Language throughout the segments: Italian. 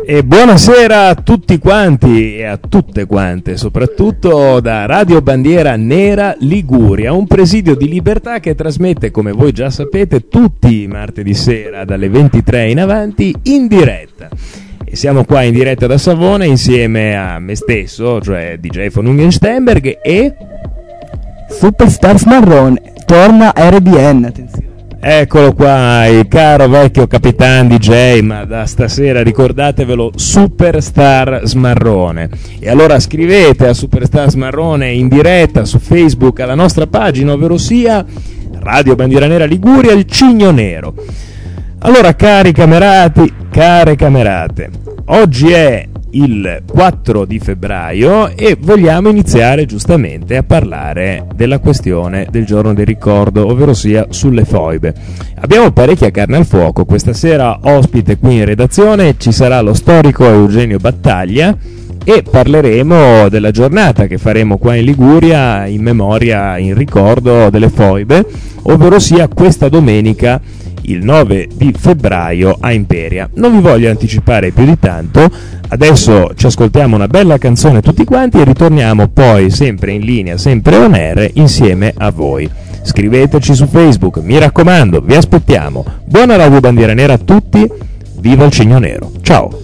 E buonasera a tutti quanti e a tutte quante, soprattutto da Radio Bandiera Nera Liguria, un presidio di libertà che trasmette, come voi già sapete, tutti i martedì sera dalle 23 in avanti in diretta. E siamo qua in diretta da Savona insieme a me stesso, cioè DJ von Ungenstenberg e Superstar Smarrone, torna RBN, attenzione. Eccolo qua, il caro vecchio Capitan DJ, ma da stasera ricordatevelo, Superstar Smarrone. E allora scrivete a Superstar Smarrone in diretta su Facebook alla nostra pagina, ovvero sia Radio Bandiera Nera Liguria, il Cigno Nero. Allora, cari camerati, care camerate, oggi è il 4 di febbraio e vogliamo iniziare giustamente a parlare della questione del giorno del ricordo, ovvero sia sulle foibe. Abbiamo parecchia carne al fuoco. Questa sera ospite qui in redazione ci sarà lo storico Eugenio Battaglia e parleremo della giornata che faremo qua in Liguria in memoria, in ricordo delle foibe, ovvero sia questa domenica il 9 di febbraio a Imperia. Non vi voglio anticipare più di tanto, adesso ci ascoltiamo una bella canzone tutti quanti e ritorniamo poi sempre in linea, sempre on air, insieme a voi. Scriveteci su Facebook, mi raccomando, vi aspettiamo. Buona Radio Bandiera Nera a tutti, viva il Cigno Nero, ciao!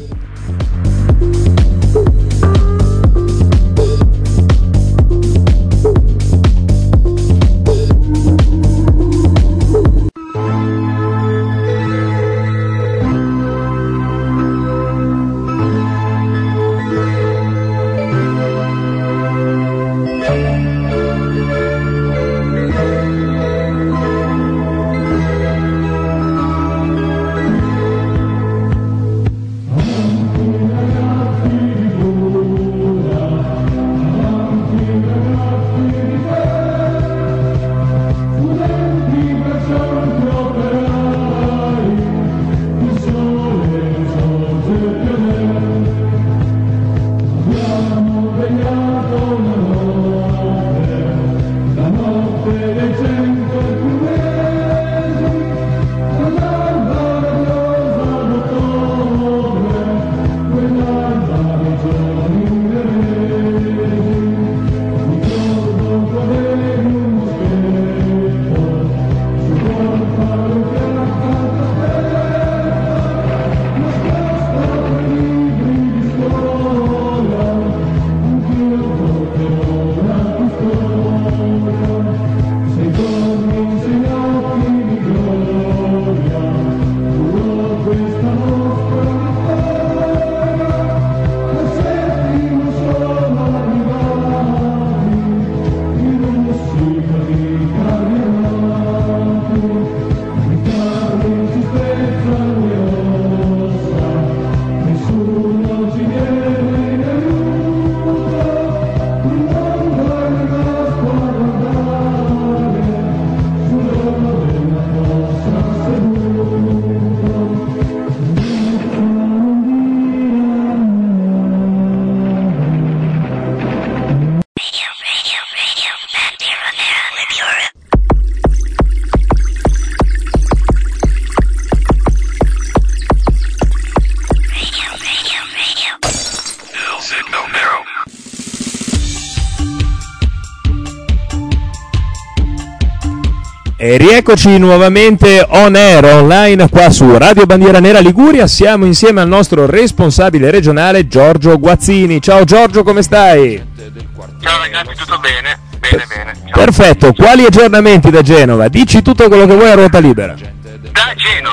E rieccoci nuovamente on air, online, qua su Radio Bandiera Nera Liguria. Siamo insieme al nostro responsabile regionale Giorgio Guazzini. Ciao Giorgio, come stai? Ciao ragazzi, tutto bene? Bene. Ciao. Perfetto, quali aggiornamenti da Genova? Dici tutto quello che vuoi a ruota libera. Da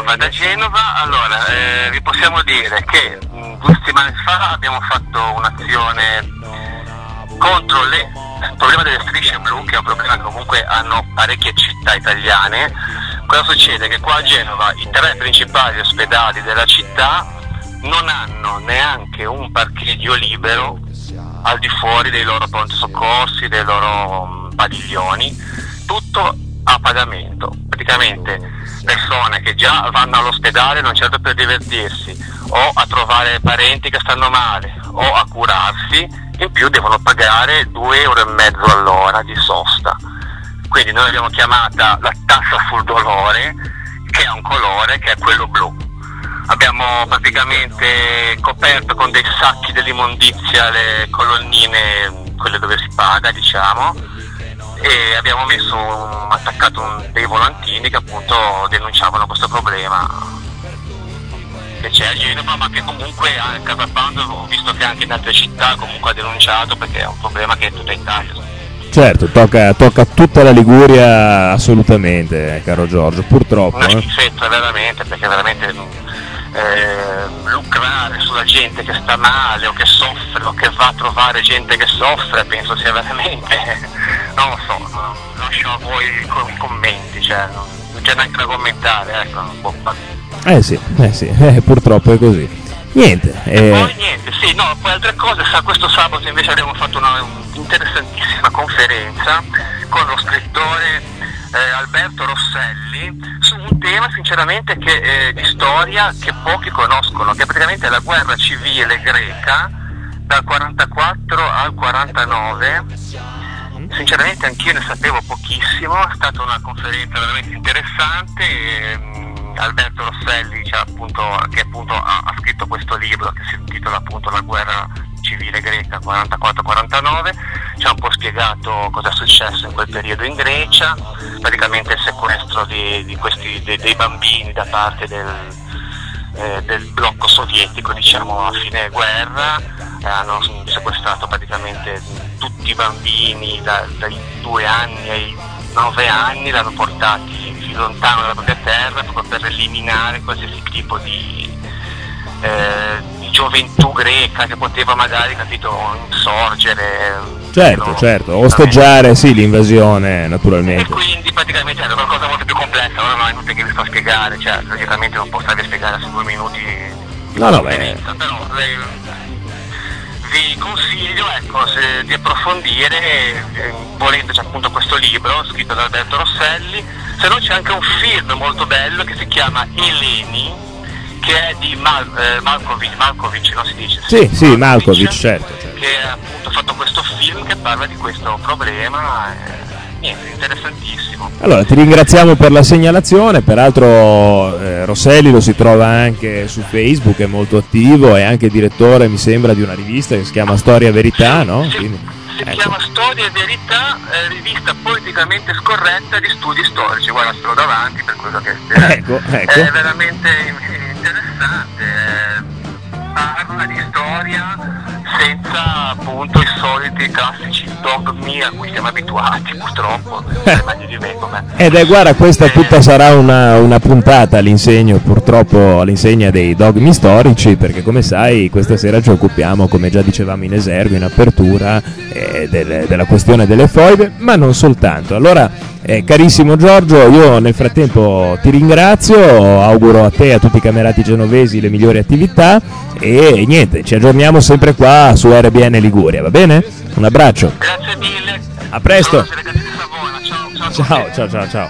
Genova, allora, vi possiamo dire che 2 settimane fa abbiamo fatto un'azione contro il problema delle strisce blu, che è un problema che comunque hanno parecchie città italiane. Cosa succede? Che qua a Genova i 3 principali ospedali della città non hanno neanche un parcheggio libero al di fuori dei loro pronto soccorsi, dei loro padiglioni, tutto a pagamento. Praticamente persone che già vanno all'ospedale non certo per divertirsi o a trovare parenti che stanno male o a curarsi, in più devono pagare 2,50 € all'ora di sosta. Quindi noi l'abbiamo chiamata la tassa sul dolore, che ha un colore che è quello blu. abbiamo praticamente coperto con dei sacchi dell'immondizia le colonnine, quelle dove si paga, diciamo, e abbiamo attaccato dei volantini che appunto denunciavano questo problema che c'è a Genova, ma che comunque a Carapando ho visto che anche in altre città comunque ha denunciato, perché è un problema che è in tutta Italia. Certo, tocca tutta la Liguria assolutamente, caro Giorgio, purtroppo. Una schifezza veramente, perché veramente lucrare sulla gente che sta male o che soffre o che va a trovare gente che soffre, penso sia veramente, non lo so, lascio a voi i commenti, cioè non c'è neanche da commentare, ecco. Sì, purtroppo è così. Niente. Poi niente, sì, no, poi altre cose, questo sabato invece abbiamo fatto una interessantissima conferenza con lo scrittore Alberto Rosselli su un tema sinceramente di storia che pochi conoscono, che è praticamente la guerra civile greca dal 44 al 49. Sinceramente anch'io ne sapevo pochissimo, è stata una conferenza veramente interessante. Alberto Rosselli, che appunto ha scritto questo libro che si intitola appunto La guerra civile greca 44-49, ci ha un po' spiegato cosa è successo in quel periodo in Grecia, praticamente il sequestro dei bambini da parte del blocco sovietico, diciamo, a fine guerra. Hanno sequestrato praticamente tutti i bambini dai 2 anni ai 9 anni, l'hanno portati lontano dalla propria terra proprio per eliminare qualsiasi tipo di gioventù greca che poteva magari, capito, insorgere. Certo, osteggiare sì l'invasione, naturalmente. E quindi praticamente era qualcosa molto più complessa, ora no, è inutile che vi sto a spiegare, cioè logicamente non posso starvi a spiegare su 2 minuti. No, però vi consiglio, ecco, di approfondire, volendo, c'è appunto questo libro scritto da Alberto Rosselli, se no c'è anche un film molto bello che si chiama Eleni, che è di Malkovich, non si dice? Sì, Malkovich, certo. Che appunto ha fatto questo film che parla di questo problema, niente, interessantissimo. Allora, ti ringraziamo per la segnalazione, peraltro Rosselli lo si trova anche su Facebook, è molto attivo, è anche direttore, mi sembra, di una rivista che si chiama Storia Verità, no? Sì. Quindi, si chiama Storia e Verità, rivista politicamente scorretta di studi storici, guarda, ce l'ho davanti per quello che ecco. È veramente interessante, parla di storia senza appunto i soliti classici dogmi a cui siamo abituati, purtroppo, meglio di me com'è. Guarda, questa tutta sarà una puntata all'insegna dei dogmi storici, perché come sai questa sera ci occupiamo, come già dicevamo in esergo, in apertura, della questione delle foibe, ma non soltanto. Allora, carissimo Giorgio, io nel frattempo ti ringrazio, auguro a te e a tutti i camerati genovesi le migliori attività e niente, ci aggiorniamo sempre qua su RBN Liguria, va bene? Un abbraccio. Grazie mille. A presto. Ciao. Ciao.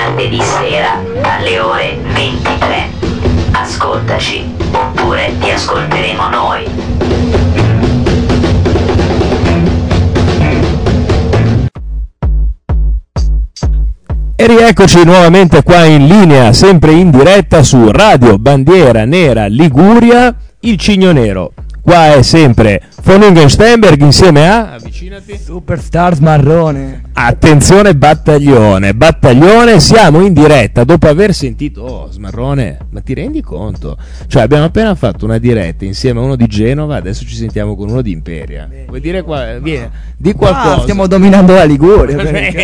martedì sera alle ore 23. Ascoltaci, oppure ti ascolteremo noi. E rieccoci nuovamente qua in linea, sempre in diretta su Radio Bandiera Nera Liguria, il Cigno Nero. Qua è sempre von Ungenstenberg insieme a... Avvicinati. Superstars Marrone. Attenzione, battaglione, siamo in diretta dopo aver sentito... Oh, Smarrone, ma ti rendi conto? Cioè abbiamo appena fatto una diretta insieme a uno di Genova, adesso ci sentiamo con uno di Imperia. Vuoi dire qua? Vieni, di qualcosa. Stiamo dominando la Liguria.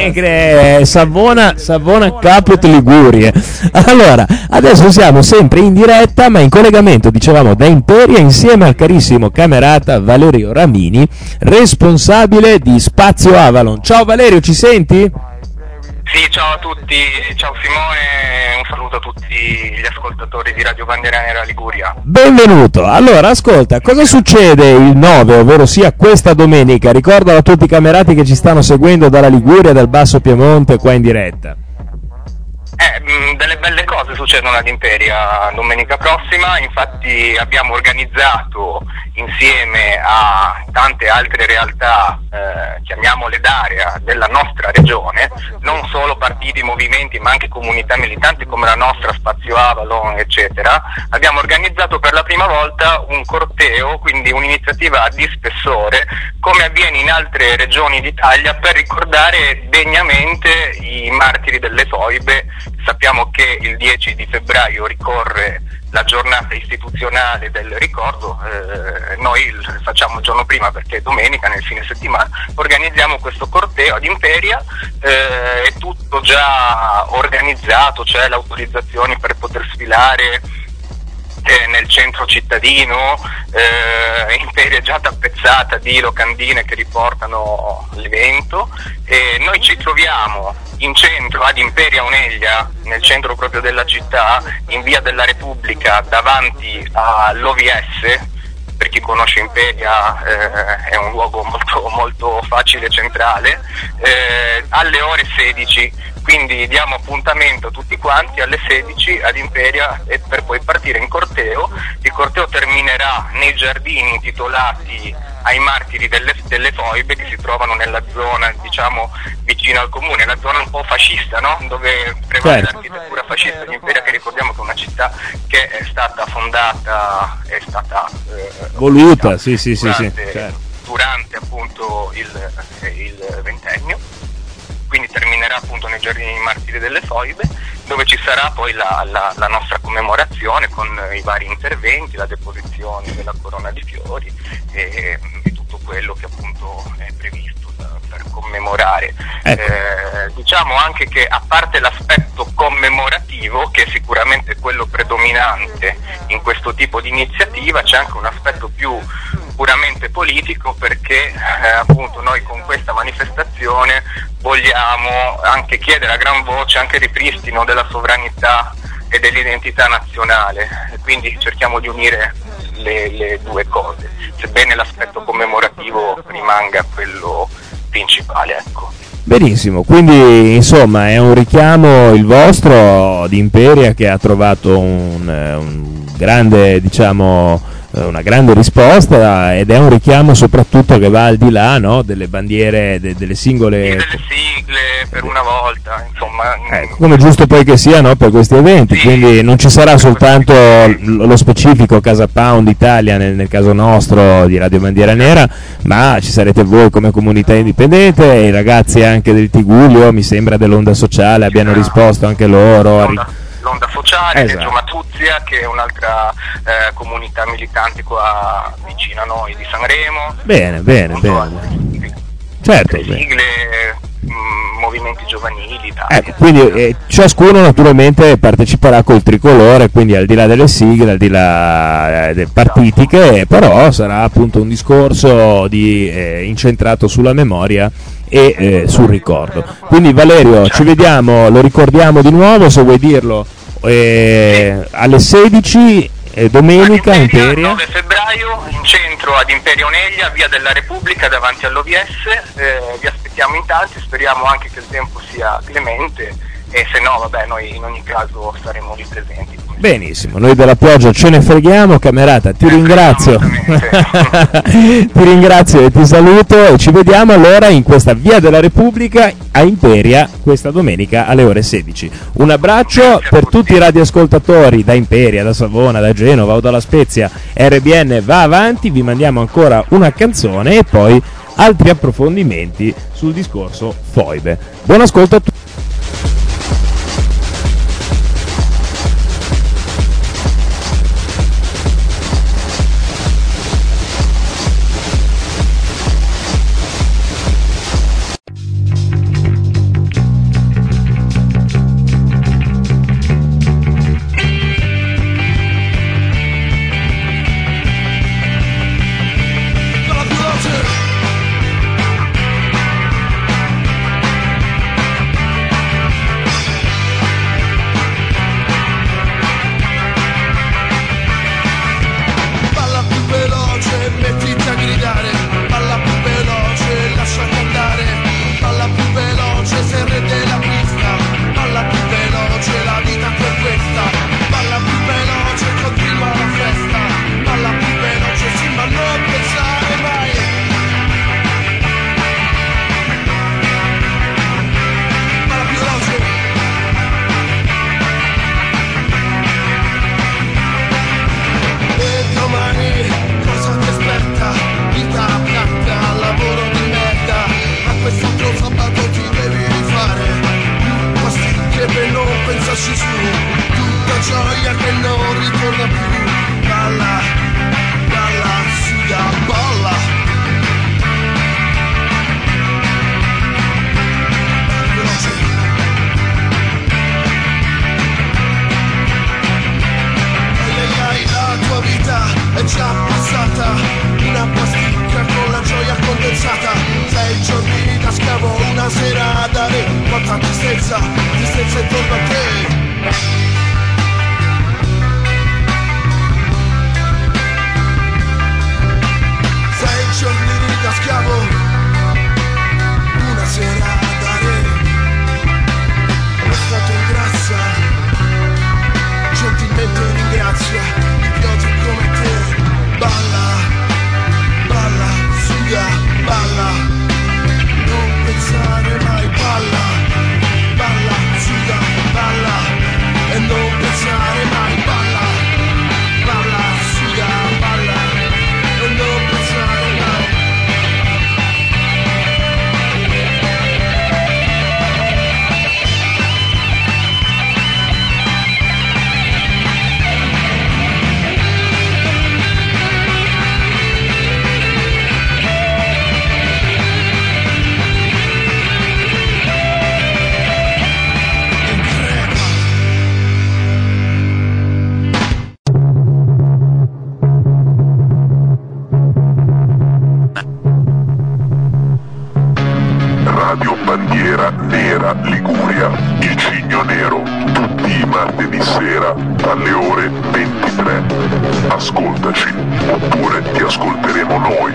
Savona Caput Ligurie. Allora, adesso siamo sempre in diretta, ma in collegamento, dicevamo, da Imperia insieme al carissimo camerata Valerio Ramini, responsabile di Spazio Avalon. Ciao Valerio, ci senti? Sì, ciao a tutti, ciao Simone, un saluto a tutti gli ascoltatori di Radio Bandiera Nera Liguria. Benvenuto. Allora, ascolta, cosa succede il 9, ovvero sia questa domenica? Ricordalo a tutti i camerati che ci stanno seguendo dalla Liguria, dal Basso Piemonte, qua in diretta. Delle belle cose succedono ad Imperia domenica prossima, infatti abbiamo organizzato insieme a tante altre realtà, chiamiamole d'area, della nostra regione, non solo partiti, movimenti, ma anche comunità militanti come la nostra, Spazio Avalon, eccetera. Abbiamo organizzato per la prima volta un corteo, quindi un'iniziativa di spessore, come avviene in altre regioni d'Italia, per ricordare degnamente i martiri delle foibe. Sappiamo che il 10 di febbraio ricorre la giornata istituzionale del ricordo, noi lo facciamo il giorno prima perché è domenica, nel fine settimana, organizziamo questo corteo ad Imperia, è tutto già organizzato, c'è l'autorizzazione per poter sfilare nel centro cittadino, Imperia è già tappezzata di locandine che riportano l'evento, e noi ci troviamo in centro ad Imperia Oneglia, nel centro proprio della città, in via della Repubblica, davanti all'OVS. Per chi conosce Imperia è un luogo molto, molto facile e centrale, alle ore 16. Quindi diamo appuntamento a tutti quanti alle 16 ad Imperia, e per poi partire in corteo. Il corteo terminerà nei giardini intitolati ai martiri delle foibe, che si trovano nella zona, diciamo, vicino al comune, la zona un po' fascista, no? Dove prevale l'architettura fascista di Imperia, che ricordiamo che è una città che è stata fondata, è stata voluta, durante appunto il ventennio. Quindi terminerà appunto nei giardini dei martiri delle foibe, dove ci sarà poi la nostra commemorazione con i vari interventi, la deposizione della corona di fiori e tutto quello che appunto è previsto per commemorare. Diciamo anche che, a parte l'aspetto commemorativo, che è sicuramente quello predominante in questo tipo di iniziativa, c'è anche un aspetto più puramente politico, perché appunto noi con questa manifestazione vogliamo anche chiedere a gran voce anche il ripristino della sovranità e dell'identità nazionale, e quindi cerchiamo di unire le due cose, sebbene l'aspetto commemorativo rimanga quello principale, ecco. Benissimo, quindi insomma è un richiamo il vostro di Imperia, che ha trovato un grande, diciamo, una grande risposta, ed è un richiamo soprattutto che va al di là, no, delle bandiere, delle singole, delle sigle, per una volta, insomma, come giusto poi che sia, no, per questi eventi. Sì. Quindi non ci sarà soltanto lo specifico Casa Pound Italia, nel caso nostro di Radio Bandiera Nera, ma ci sarete voi come comunità indipendente, e i ragazzi anche del Tigullio, mi sembra, dell'Onda Sociale, abbiano risposto anche loro l'Onda Sociale, esatto. Reggio Matuzia, che è un'altra comunità militante qua vicino a noi, di Sanremo. Bene. Certo. Sigle, movimenti giovanili, ecco, quindi ciascuno naturalmente parteciperà col tricolore, quindi al di là delle sigle, al di là delle partitiche, però sarà appunto un discorso incentrato sulla memoria e sul ricordo. Quindi Valerio, ci vediamo, lo ricordiamo di nuovo, se vuoi dirlo, alle 16 domenica Imperia, 9 febbraio, in centro ad Imperia Oneglia, via della Repubblica, davanti all'OVS. Vi aspettiamo in tanti, speriamo anche che il tempo sia clemente e se no vabbè noi in ogni caso saremo lì presenti. Benissimo, noi della pioggia ce ne freghiamo. Camerata, ti ringrazio. Ti ringrazio e ti saluto, e ci vediamo allora in questa Via della Repubblica a Imperia questa domenica alle ore 16. Un abbraccio per tutti i radioascoltatori da Imperia, da Savona, da Genova o dalla Spezia. RBN va avanti, vi mandiamo ancora una canzone e poi altri approfondimenti sul discorso foibe. Buon ascolto a tutti. Radio Bandiera Nera Liguria, il Cigno Nero, tutti i martedì sera alle ore 23. Ascoltaci, oppure ti ascolteremo noi.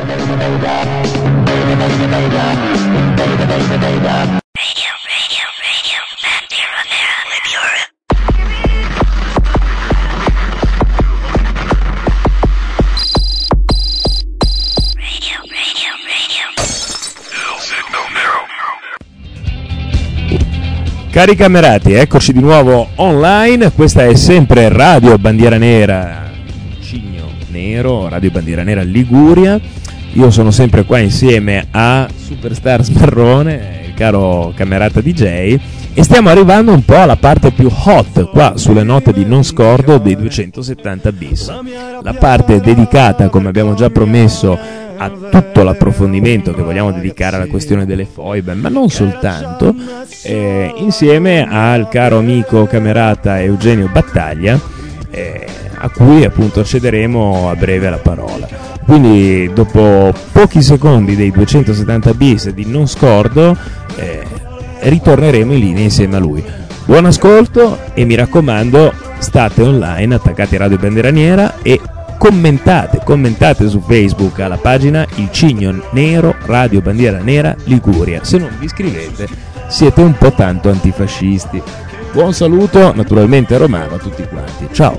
Cari camerati, eccoci di nuovo online, questa è sempre Radio Bandiera Nera, Cigno Nero, Radio Bandiera Nera Liguria. Io sono sempre qua insieme a Superstar Smarrone, il caro camerata DJ, e stiamo arrivando un po' alla parte più hot qua sulle note di Non Scordo dei 270 bis. La parte dedicata, come abbiamo già promesso, a tutto l'approfondimento che vogliamo dedicare alla questione delle foibe, ma non soltanto, insieme al caro amico camerata Eugenio Battaglia, a cui appunto cederemo a breve la parola. Quindi dopo pochi secondi dei 270 bis di Non Scordo ritorneremo in linea insieme a lui. Buon ascolto e mi raccomando, state online, attaccati a Radio Bandiera Nera e commentate su Facebook alla pagina Il Cigno Nero Radio Bandiera Nera Liguria. Se non vi iscrivete siete un po' tanto antifascisti. Buon saluto, naturalmente romano, a tutti quanti. Ciao.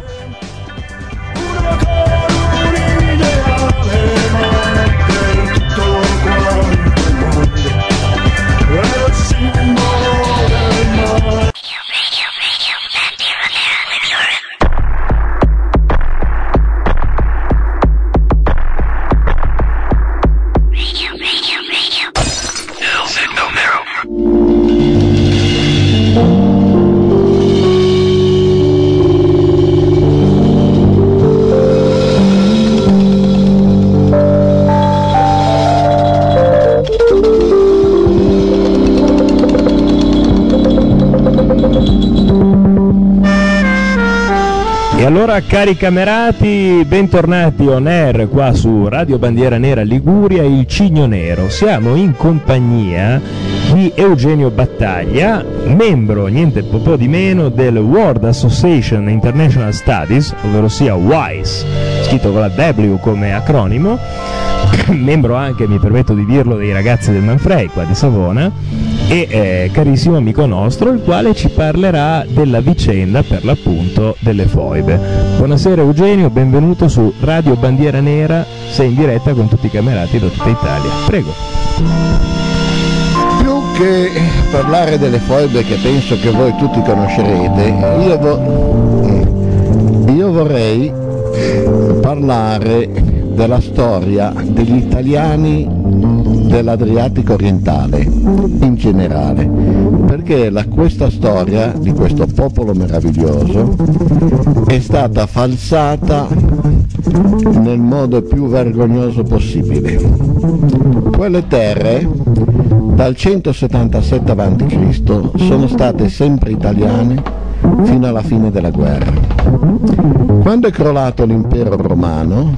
Allora, cari camerati, bentornati on air qua su Radio Bandiera Nera Liguria, il Cigno Nero. Siamo in compagnia di Eugenio Battaglia, membro niente po' di meno del World Association International Studies, ovvero sia WISE, scritto con la W come acronimo, membro anche, mi permetto di dirlo, dei ragazzi del Manfrey qua di Savona, e carissimo amico nostro, il quale ci parlerà della vicenda, per l'appunto, delle foibe. Buonasera Eugenio, benvenuto su Radio Bandiera Nera, sei in diretta con tutti i camerati da tutta Italia. Prego. Più che parlare delle foibe, che penso che voi tutti conoscerete, io vorrei parlare della storia degli italiani dell'Adriatico orientale in generale, perché questa storia di questo popolo meraviglioso è stata falsata nel modo più vergognoso possibile. Quelle terre dal 177 a.C. sono state sempre italiane fino alla fine della guerra. Quando è crollato l'impero romano,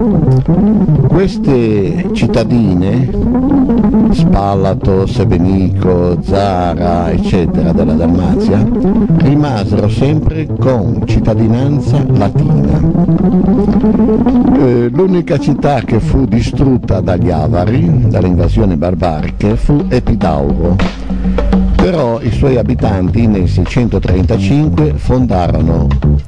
queste cittadine, Spallato, Sebenico, Zara, eccetera, della Dalmazia, rimasero sempre con cittadinanza latina. L'unica città che fu distrutta dagli Avari, dalle invasioni barbariche, fu Epidauro. Però i suoi abitanti nel 635 fondarono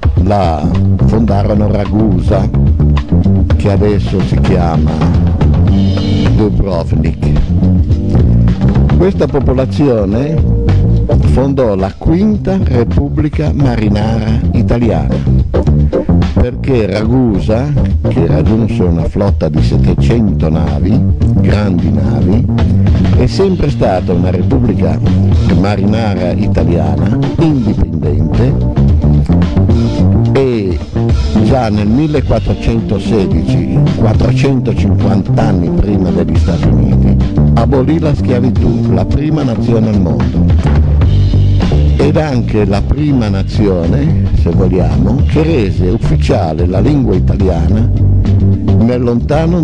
Ragusa, che adesso si chiama Dubrovnik. Questa popolazione fondò la Quinta Repubblica Marinara Italiana, perché Ragusa, che raggiunse una flotta di 700 navi, grandi navi, è sempre stata una repubblica marinara italiana indipendente, e già nel 1416, 450 anni prima degli Stati Uniti, abolì la schiavitù, la prima nazione al mondo, ed anche la prima nazione, se vogliamo, che rese ufficiale la lingua italiana nel lontano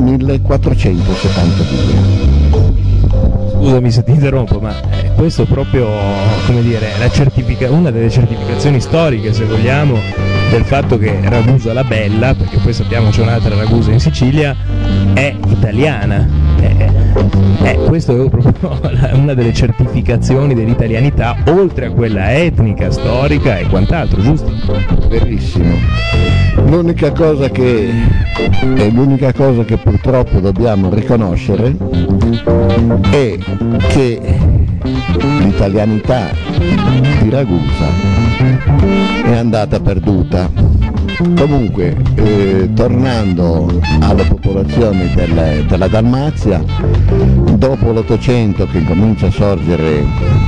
1472. Scusami se ti interrompo, ma questo proprio, come dire, una delle certificazioni storiche, se vogliamo, del fatto che Ragusa la Bella, perché poi sappiamo c'è un'altra Ragusa in Sicilia, è italiana. Questo è proprio una delle certificazioni dell'italianità, oltre a quella etnica, storica e quant'altro, giusto? Verissimo. L'unica cosa che purtroppo dobbiamo riconoscere è che l'italianità di Ragusa è andata perduta. Comunque, tornando alle popolazioni della Dalmazia, dopo l'Ottocento che comincia a sorgere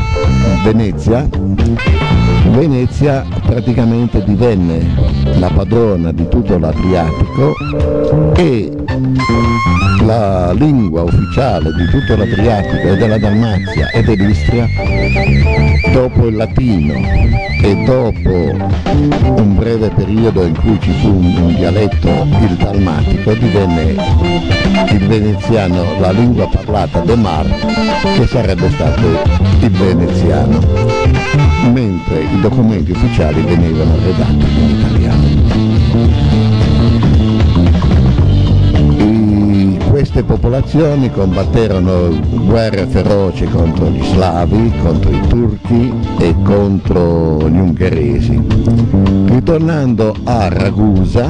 Venezia praticamente divenne la padrona di tutto l'Adriatico, e la lingua ufficiale di tutto l'Adriatico e della Dalmazia e dell'Istria, dopo il latino e dopo un breve periodo in cui ci fu un dialetto, il dalmatico, divenne il veneziano, la lingua parlata de Mar, che sarebbe stato il veneziano, mentre i documenti ufficiali venivano redatti in italiano. Queste Queste popolazioni combatterono guerre feroci contro gli slavi, contro i turchi e contro gli ungheresi. Ritornando a Ragusa,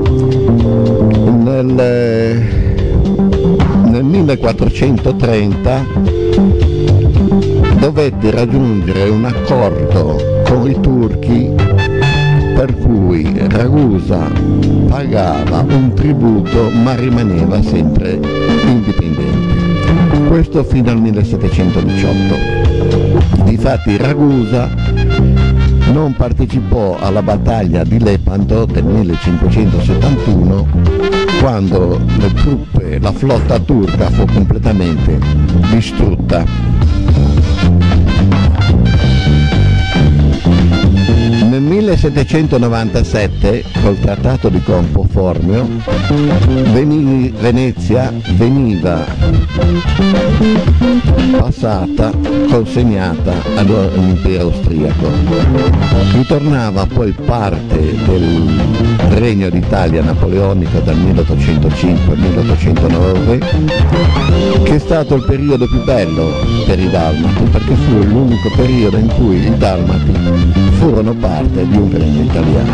nel 1430 dovette raggiungere un accordo con i turchi per cui Ragusa pagava un tributo ma rimaneva sempre indipendente. Questo fino al 1718. Difatti Ragusa non partecipò alla battaglia di Lepanto del 1571, quando la flotta turca fu completamente distrutta. Nel 1797, col trattato di Campoformio, Venezia veniva consegnata all'impero austriaco. Ritornava poi parte del Regno d'Italia napoleonico dal 1805 al 1809, che è stato il periodo più bello per i dalmati, perché fu l'unico periodo in cui i dalmati furono parte di un regno italiano.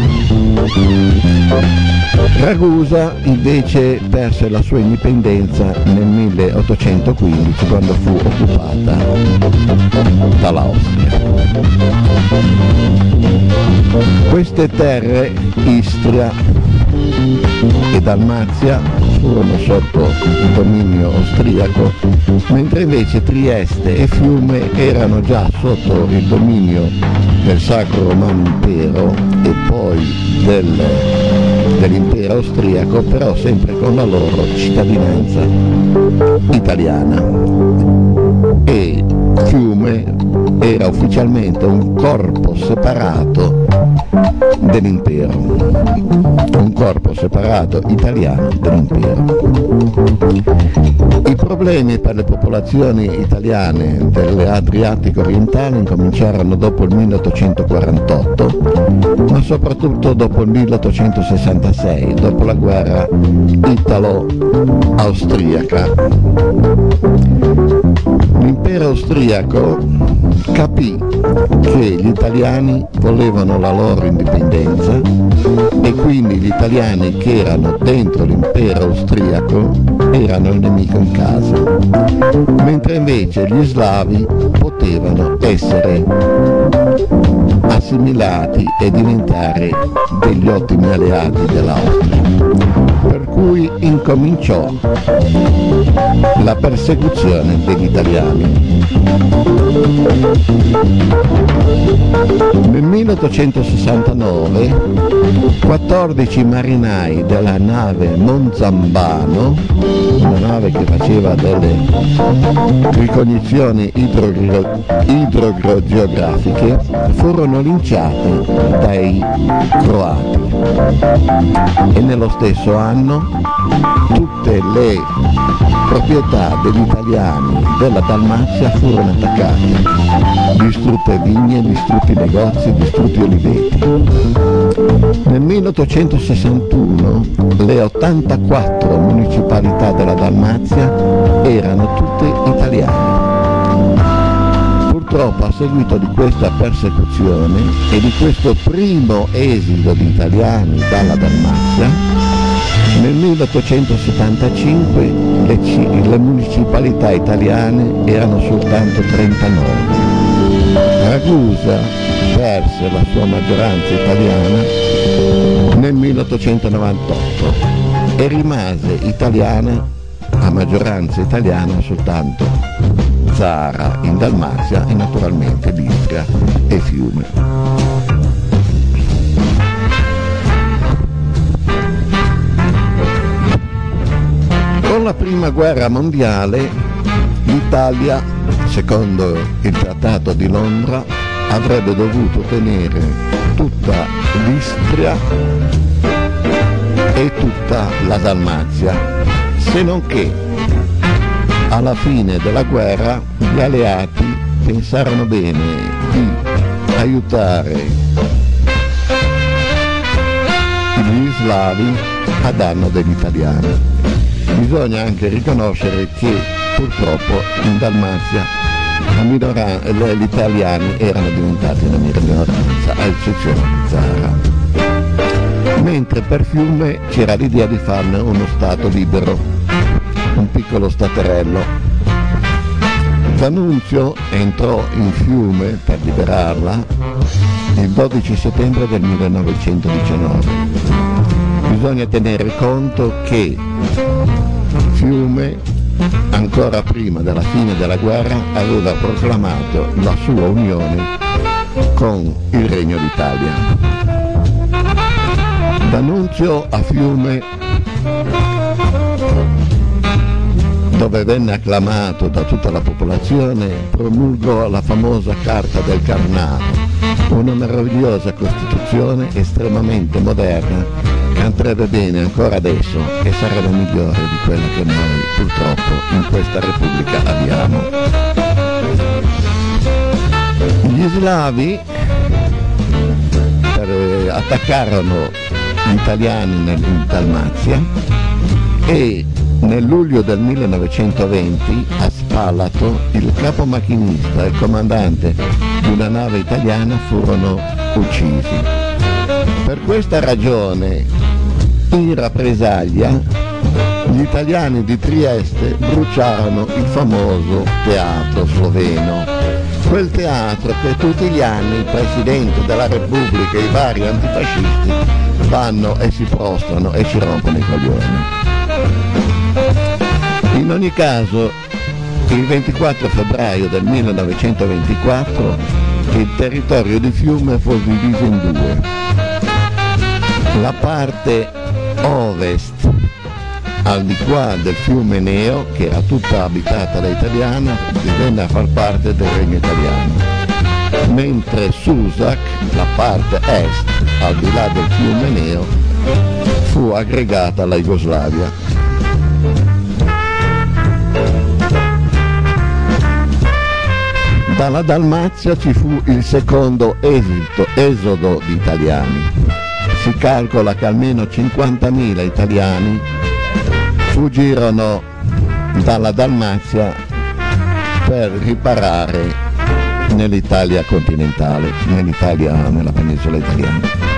Ragusa invece perse la sua indipendenza nel 1815, quando fu occupata dall'Austria. Queste terre, Istria e Dalmazia, furono sotto il dominio austriaco, mentre invece Trieste e Fiume erano già sotto il dominio del Sacro Romano Impero e poi dell'impero austriaco, però sempre con la loro cittadinanza italiana. E Fiume era ufficialmente un corpo separato dell'impero, un corpo separato italiano dell'impero. I problemi per le popolazioni italiane dell'Adriatico orientale incominciarono dopo il 1848, ma soprattutto dopo il 1866, dopo la guerra italo-austriaca. L'impero austriaco capì che gli italiani volevano la loro indipendenza e quindi gli italiani che erano dentro l'impero austriaco erano il nemico in casa, mentre invece gli slavi potevano essere assimilati e diventare degli ottimi alleati dell'Austria. Per cui incominciò la persecuzione degli italiani. Nel 1869 14 marinai della nave Monzambano, una nave che faceva delle ricognizioni idrogeografiche, furono linciati dai croati e nello stesso anno tutte le proprietà degli italiani della Dalmazia furono attaccate, distrutte vigne, distrutti negozi, distrutti oliveti. Nel 1861 le 84 municipalità della Dalmazia erano tutte italiane. Purtroppo a seguito di questa persecuzione e di questo primo esilio di italiani dalla Dalmazia, nel 1875 le municipalità italiane erano soltanto 39. Ragusa perse la sua maggioranza italiana nel 1898 e rimase italiana, a maggioranza italiana, soltanto Zara in Dalmazia e naturalmente l'Istria e Fiume. Con la prima guerra mondiale l'Italia, secondo il Trattato di Londra, avrebbe dovuto tenere tutta l'Istria e tutta la Dalmazia, se non che alla fine della guerra gli alleati pensarono bene di aiutare gli slavi a danno degli italiani. bisogna anche riconoscere che purtroppo in Dalmazia gli italiani erano diventati una minoranza, a eccezione di Zara. Mentre per Fiume c'era l'idea di farne uno stato libero, un piccolo staterello. D'Annunzio entrò in Fiume per liberarla il 12 settembre del 1919. Bisogna tenere conto che Fiume, ancora prima della fine della guerra, aveva proclamato la sua unione con il Regno d'Italia. D'Annunzio a Fiume, dove venne acclamato da tutta la popolazione, promulgò la famosa Carta del Carnato, una meravigliosa Costituzione estremamente moderna che andrebbe bene ancora adesso e sarebbe migliore di quella che noi purtroppo in questa Repubblica abbiamo. Gli slavi attaccarono gli italiani in Dalmazia e nel luglio del 1920 a Spalato il capomachinista e il comandante di una nave italiana furono uccisi. Per questa ragione, in rappresaglia, gli italiani di Trieste bruciarono il famoso teatro sloveno, quel teatro che tutti gli anni il Presidente della Repubblica e i vari antifascisti vanno e si prostrano e ci rompono i coglioni. In ogni caso, il 24 febbraio del 1924 il territorio di Fiume fu diviso in due. La parte ovest, al di qua del fiume Neo, che era tutta abitata da italiani, divenne a far parte del Regno Italiano, mentre Susak, la parte est, al di là del fiume Neo, fu aggregata alla Jugoslavia. Dalla Dalmazia ci fu il secondo esodo di italiani. Si calcola che almeno 50.000 italiani fuggirono dalla Dalmazia per riparare nell'Italia continentale, nella penisola italiana.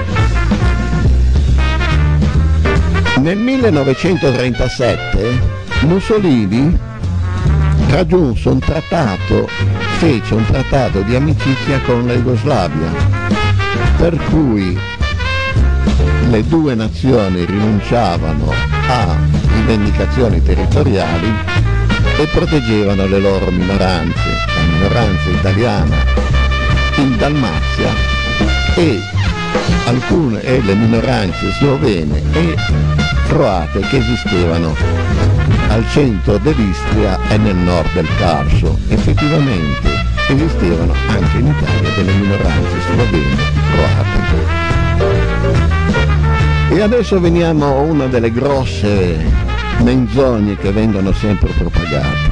Nel 1937 Mussolini fece un trattato di amicizia con la Jugoslavia, per cui le due nazioni rinunciavano a rivendicazioni territoriali e proteggevano le loro minoranze, la minoranza italiana in Dalmazia e le minoranze slovene e croate che esistevano al centro dell'Istria e nel nord del Carso. Effettivamente esistevano anche in Italia delle minoranze slovene croate. E adesso veniamo a una delle grosse menzogne che vengono sempre propagate.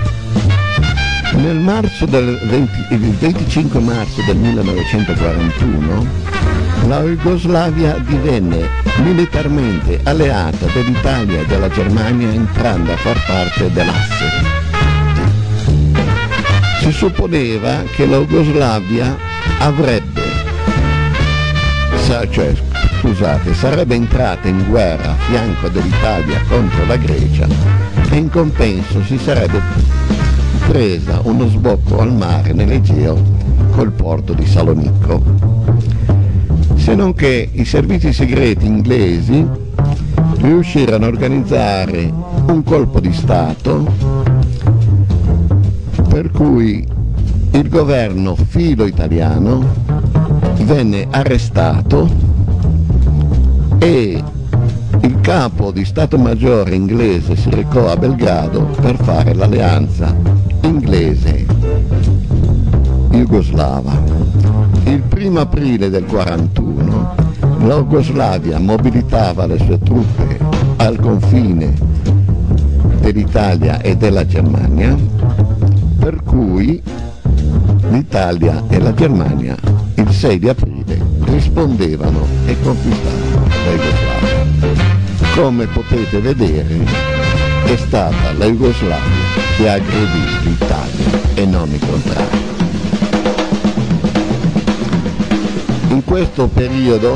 Il 25 marzo del 1941 la Jugoslavia divenne militarmente alleata dell'Italia e della Germania, entrando a far parte dell'Asse. Si supponeva che la Jugoslavia sarebbe entrata in guerra a fianco dell'Italia contro la Grecia e in compenso si sarebbe presa uno sbocco al mare nell'Egeo col porto di Salonicco. Se non che i servizi segreti inglesi riuscirono a organizzare un colpo di Stato per cui il governo filo-italiano venne arrestato e il capo di Stato Maggiore inglese si recò a Belgrado per fare l'alleanza inglese-jugoslava. Il 1 aprile del 1941 la Jugoslavia mobilitava le sue truppe al confine dell'Italia e della Germania, per cui l'Italia e la Germania il 6 di aprile rispondevano e conquistavano la Jugoslavia. Come potete vedere, è stata la Jugoslavia che ha aggredito l'Italia e non il contrario. In questo periodo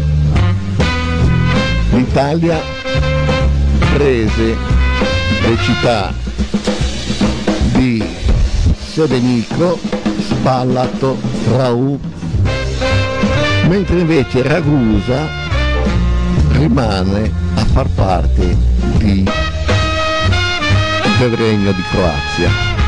l'Italia prese le città di Sebenico, Spalato, Raub, mentre invece Ragusa rimane a far parte del Regno di Croazia.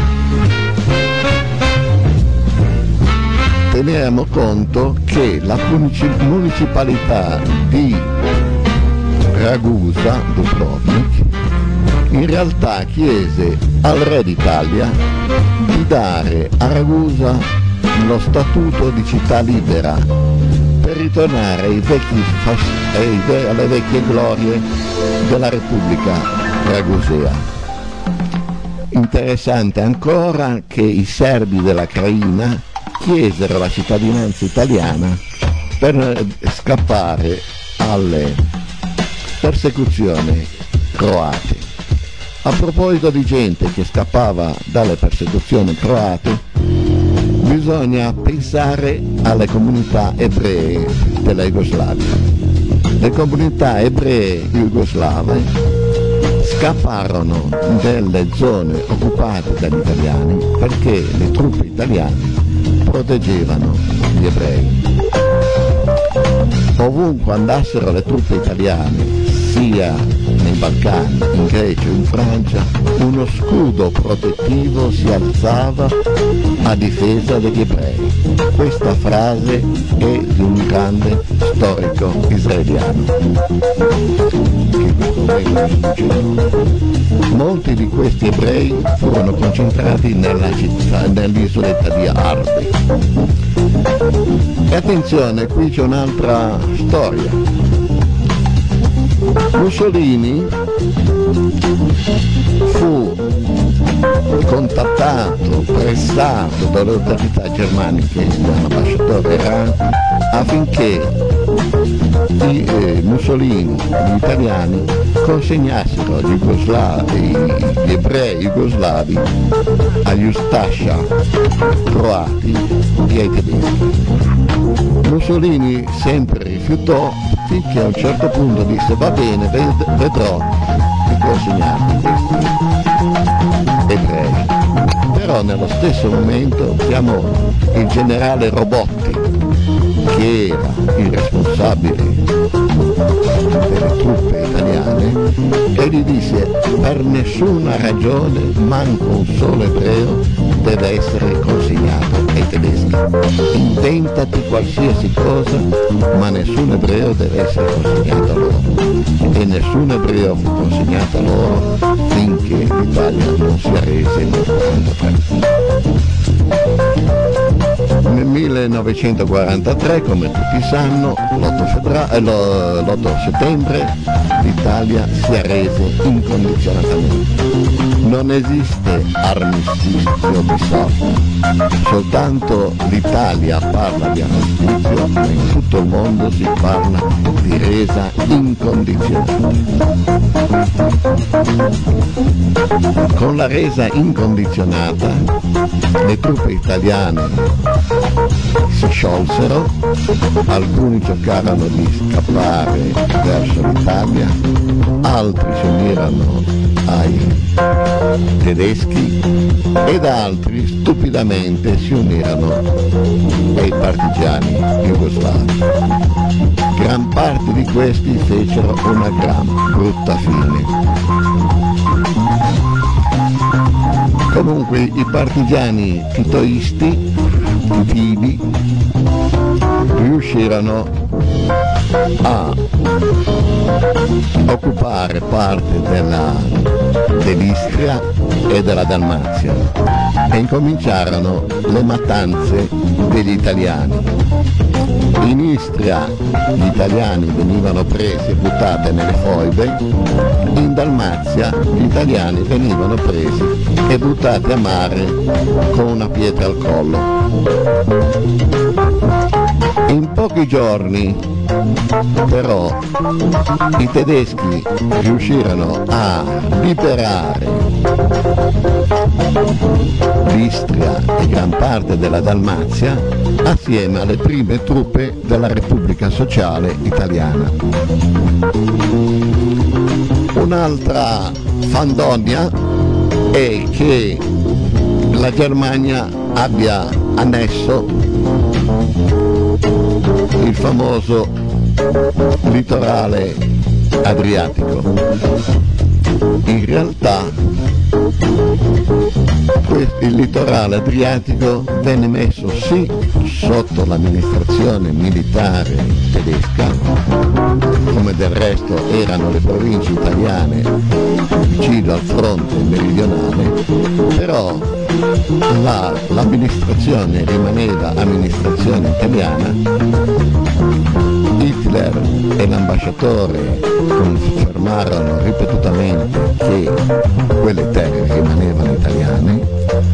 Teniamo conto che la municipalità di Ragusa, Dubrovnik, in realtà chiese al re d'Italia di dare a Ragusa lo statuto di città libera per ritornare alle vecchie glorie della Repubblica Ragusea. Interessante ancora che i serbi della Craina chiesero la cittadinanza italiana per scappare alle persecuzioni croate. A proposito di gente che scappava dalle persecuzioni croate, bisogna pensare alle comunità ebree della Jugoslavia. Le comunità ebree jugoslave scapparono dalle zone occupate dagli italiani perché le truppe italiane proteggevano gli ebrei. Ovunque andassero le truppe italiane, sia nei Balcani, in Grecia o in Francia, uno scudo protettivo si alzava a difesa degli ebrei. Questa frase è di un grande storico israeliano, che molti di questi ebrei furono concentrati nell'isoletta di Arbi. E attenzione, qui c'è un'altra storia. Mussolini fu contattato, pressato dalle autorità germaniche, dall'ambasciatore Errant, affinché Mussolini, gli italiani, consegnassero gli ebrei jugoslavi agli Ustascia croati e ai tedeschi. Mussolini sempre rifiutò, finché a un certo punto disse: va bene, vedrò di consegnarti questi ebrei. Però nello stesso momento chiamò il generale Robotti, che era il responsabile delle truppe italiane, e gli disse: per nessuna ragione, manco un solo ebreo deve essere consegnato ai tedeschi. Inventati qualsiasi cosa, ma nessun ebreo deve essere consegnato a loro. E nessun ebreo fu consegnato a loro finché l'Italia non si arrese nel 1943. Nel 1943, come tutti sanno, l'8 settembre l'Italia si arrese incondizionatamente. Non esiste armistizio di sorta, soltanto l'Italia parla di armistizio, ma in tutto il mondo si parla di resa incondizionata. Con la resa incondizionata le truppe italiane si sciolsero, alcuni cercarono di scappare verso l'Italia, altri si unirono ai tedeschi ed altri stupidamente si unirono ai partigiani jugoslavi. Gran parte di questi fecero una gran brutta fine. Comunque i partigiani titoisti, titivi, riuscirono a occupare parte dell'Istria e della Dalmazia e incominciarono le mattanze degli italiani. In Istria gli italiani venivano presi e buttati nelle foibe, in Dalmazia gli italiani venivano presi e buttati a mare con una pietra al collo. In pochi giorni però i tedeschi riuscirono a liberare l'Istria e gran parte della Dalmazia assieme alle prime truppe della Repubblica Sociale Italiana. Un'altra fandonia è che la Germania abbia annesso il famoso litorale adriatico. In realtà il litorale adriatico venne messo sì sotto l'amministrazione militare tedesca, come del resto erano le province italiane vicino al fronte meridionale, però l'amministrazione rimaneva amministrazione italiana. Hitler e l'ambasciatore confermarono ripetutamente che quelle terre rimanevano italiane,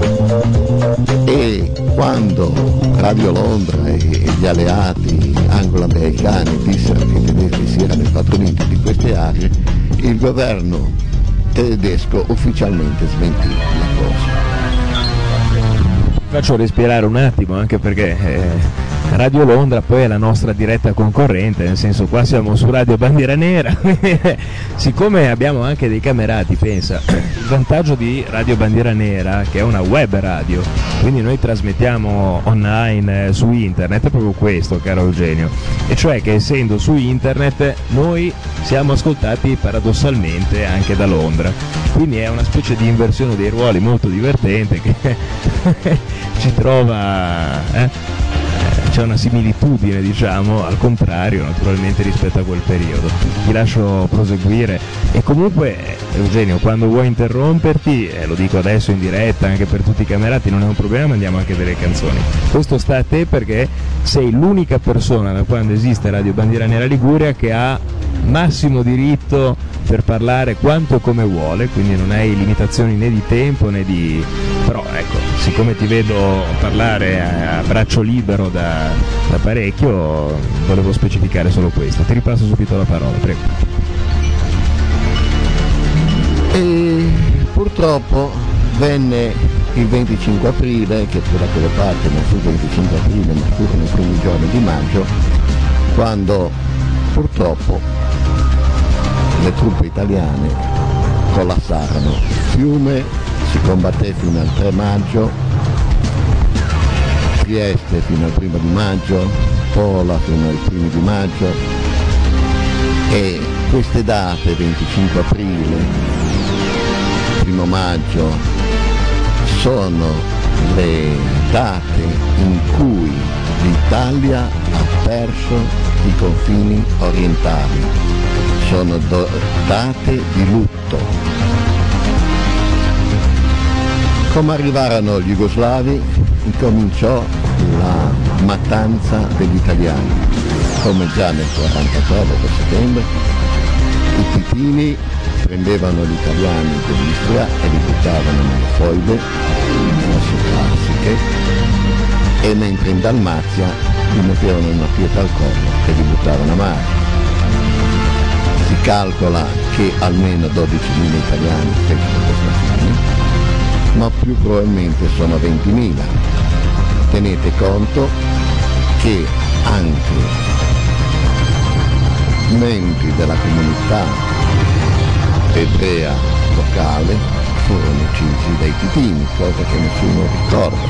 e quando Radio Londra e gli alleati anglo-americani dissero che i tedeschi si erano impadroniti di queste aree, il governo tedesco ufficialmente smentì la cosa. Faccio respirare un attimo, anche perché Radio Londra poi è la nostra diretta concorrente, nel senso, qua siamo su Radio Bandiera Nera. Siccome abbiamo anche dei camerati, pensa, il vantaggio di Radio Bandiera Nera, che è una web radio, quindi noi trasmettiamo online su internet, è proprio questo, caro Eugenio, e cioè che essendo su internet noi siamo ascoltati paradossalmente anche da Londra, quindi è una specie di inversione dei ruoli molto divertente che ci trova c'è una similitudine, diciamo, al contrario naturalmente rispetto a quel periodo. Ti lascio proseguire, e comunque Eugenio, quando vuoi interromperti, lo dico adesso in diretta anche per tutti i camerati, non è un problema, mandiamo anche delle canzoni. Questo sta a te, perché sei l'unica persona da quando esiste Radio Bandiera Nera Liguria che ha massimo diritto per parlare quanto e come vuole, quindi non hai limitazioni né di tempo né di... però ecco, siccome ti vedo parlare a braccio libero da parecchio, volevo specificare solo questo. Ti ripasso subito la parola, prego. E purtroppo venne il 25 aprile, che da quelle parti non fu il 25 aprile ma furono i primi giorni di maggio, quando purtroppo le truppe italiane collassarono. Fiume si combatté fino al 3 maggio, Trieste fino al 1 di maggio, Pola fino al 1 di maggio, e queste date, 25 aprile, 1 maggio, sono le date in cui l'Italia ha perso i confini orientali. Sono date di lutto. Come arrivarono gli jugoslavi, incominciò la mattanza degli italiani, come già nel 1943 per settembre. I titini prendevano gli italiani dell'Istria e li buttavano nelle foibe, fosse classiche, e mentre in Dalmazia li mettevano una pietra al collo e li buttavano a mare. Si calcola che almeno 12.000 italiani fecero questa fine, ma più probabilmente sono 20.000. Tenete conto che anche membri della comunità ebrea locale furono uccisi dai titini, cosa che nessuno ricorda.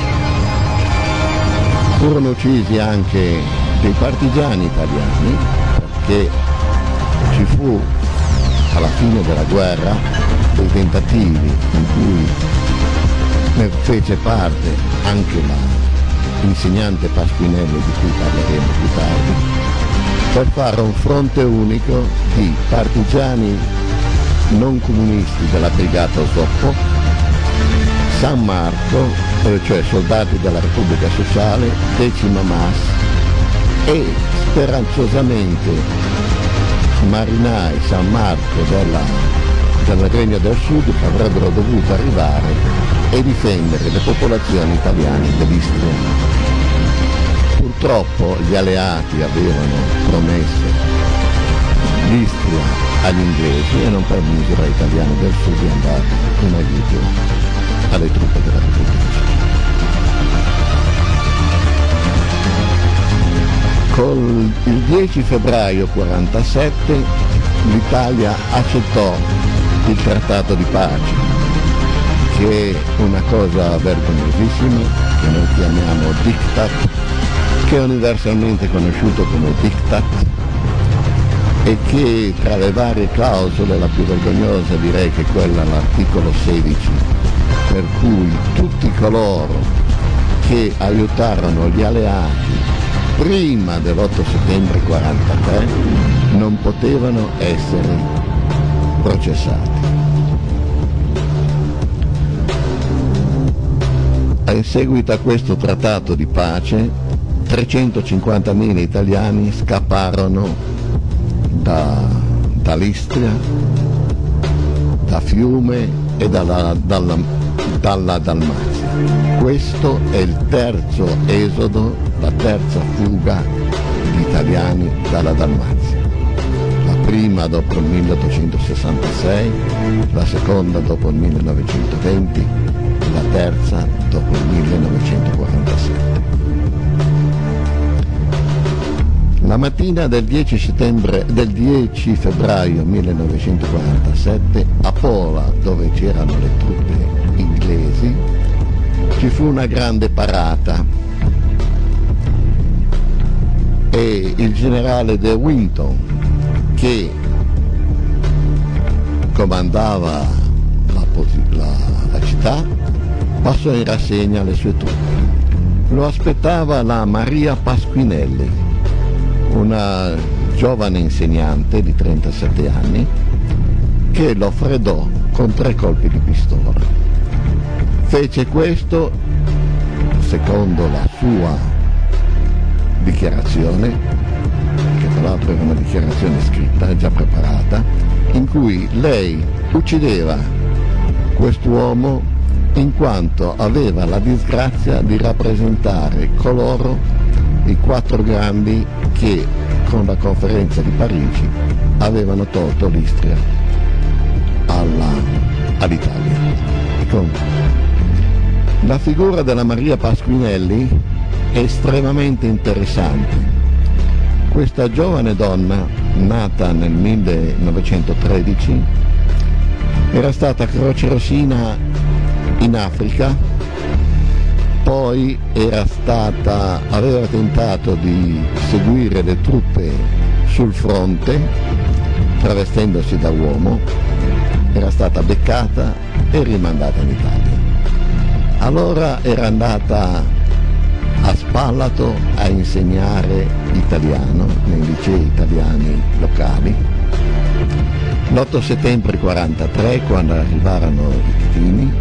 Furono uccisi anche dei partigiani italiani, perché ci fu alla fine della guerra dei tentativi in cui ne fece parte anche l'insegnante Pasquinelli, di cui parleremo più tardi, per fare un fronte unico di partigiani non comunisti della Brigata Zoppo, San Marco, cioè soldati della Repubblica Sociale, 10ª MAS, e speranzosamente marinai San Marco del Regno del Sud, che avrebbero dovuto arrivare e difendere le popolazioni italiane dell'Istria. Purtroppo gli alleati avevano promesso l'Istria agli inglesi e non permisero ai italiani del sud di andare in aiuto alle truppe della Repubblica Ceca. Con il 10 febbraio 1947 l'Italia accettò il trattato di pace, che è una cosa vergognosissima, che noi chiamiamo diktat, che è universalmente conosciuto come diktat, e che tra le varie clausole la più vergognosa direi che è quella all'articolo 16, per cui tutti coloro che aiutarono gli alleati prima dell'8 settembre 1943 non potevano essere processati. In seguito a questo trattato di pace 350.000 italiani scapparono dall'Istria, da Fiume e dalla Dalmazia. Questo è il terzo esodo, la terza fuga di italiani dalla Dalmazia. La prima dopo il 1866, la seconda dopo il 1920, la terza dopo il 1947. La mattina del 10 febbraio 1947 a Pola, dove c'erano le truppe inglesi, ci fu una grande parata e il generale De Winton, che comandava la città, passò in rassegna le sue truppe. Lo aspettava la Maria Pasquinelli, una giovane insegnante di 37 anni, che lo freddò con 3 colpi di pistola. Fece questo, secondo la sua dichiarazione, che tra l'altro era una dichiarazione scritta, già preparata, in cui lei uccideva quest'uomo in quanto aveva la disgrazia di rappresentare coloro, i 4 grandi che con la conferenza di Parigi avevano tolto l'Istria all'Italia. La figura della Maria Pasquinelli è estremamente interessante. Questa giovane donna, nata nel 1913, era stata crocerossina in Africa, poi aveva tentato di seguire le truppe sul fronte, travestendosi da uomo, era stata beccata e rimandata in Italia. Allora era andata a Spallato a insegnare italiano nei licei italiani locali. L'8 settembre 1943, quando arrivarono i titini,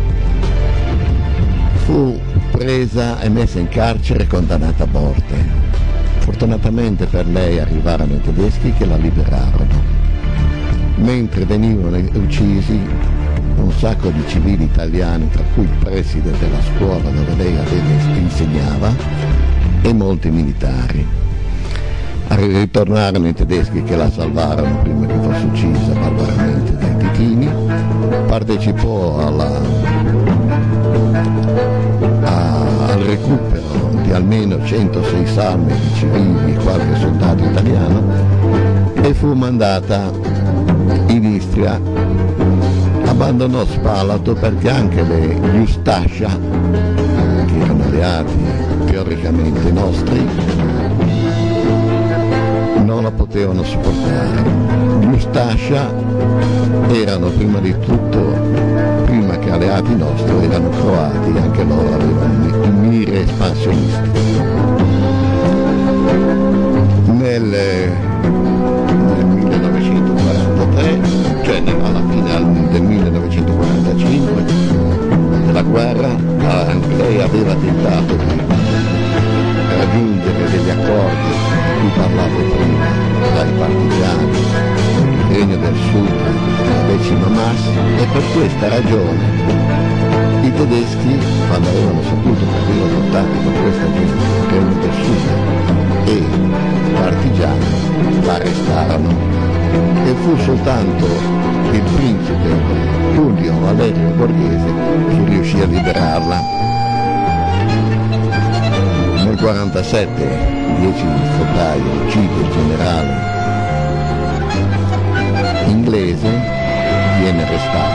fu presa e messa in carcere e condannata a morte. Fortunatamente per lei arrivarono i tedeschi che la liberarono. Mentre venivano uccisi un sacco di civili italiani, tra cui il preside della scuola dove lei insegnava, e molti militari. Ritornarono i tedeschi che la salvarono prima che fosse uccisa barbaramente dai titini, partecipò al recupero di almeno 106 salme di civili e qualche soldato italiano e fu mandata in Istria. Abbandonò Spalato perché anche gli Ustascia, che erano alleati teoricamente nostri, non la potevano supportare. Gli Ustascia erano prima di tutto, prima che alleati nostri, erano croati, anche loro avevano mire espansionisti. Nel 1943, cioè alla fine del 1945, della guerra, lei aveva tentato di raggiungere degli accordi di cui parlavo prima tra i partigiani, il Regno del Sud, la 10ª MAS, e per questa ragione i tedeschi, quando avevano saputo che avevano portato con questa gente treno del sud e partigiani, l'arrestarono e fu soltanto il principe Giulio Valerio Borghese che riuscì a liberarla. Nel 1947, 10 febbraio, uccide il generale inglese, viene arrestato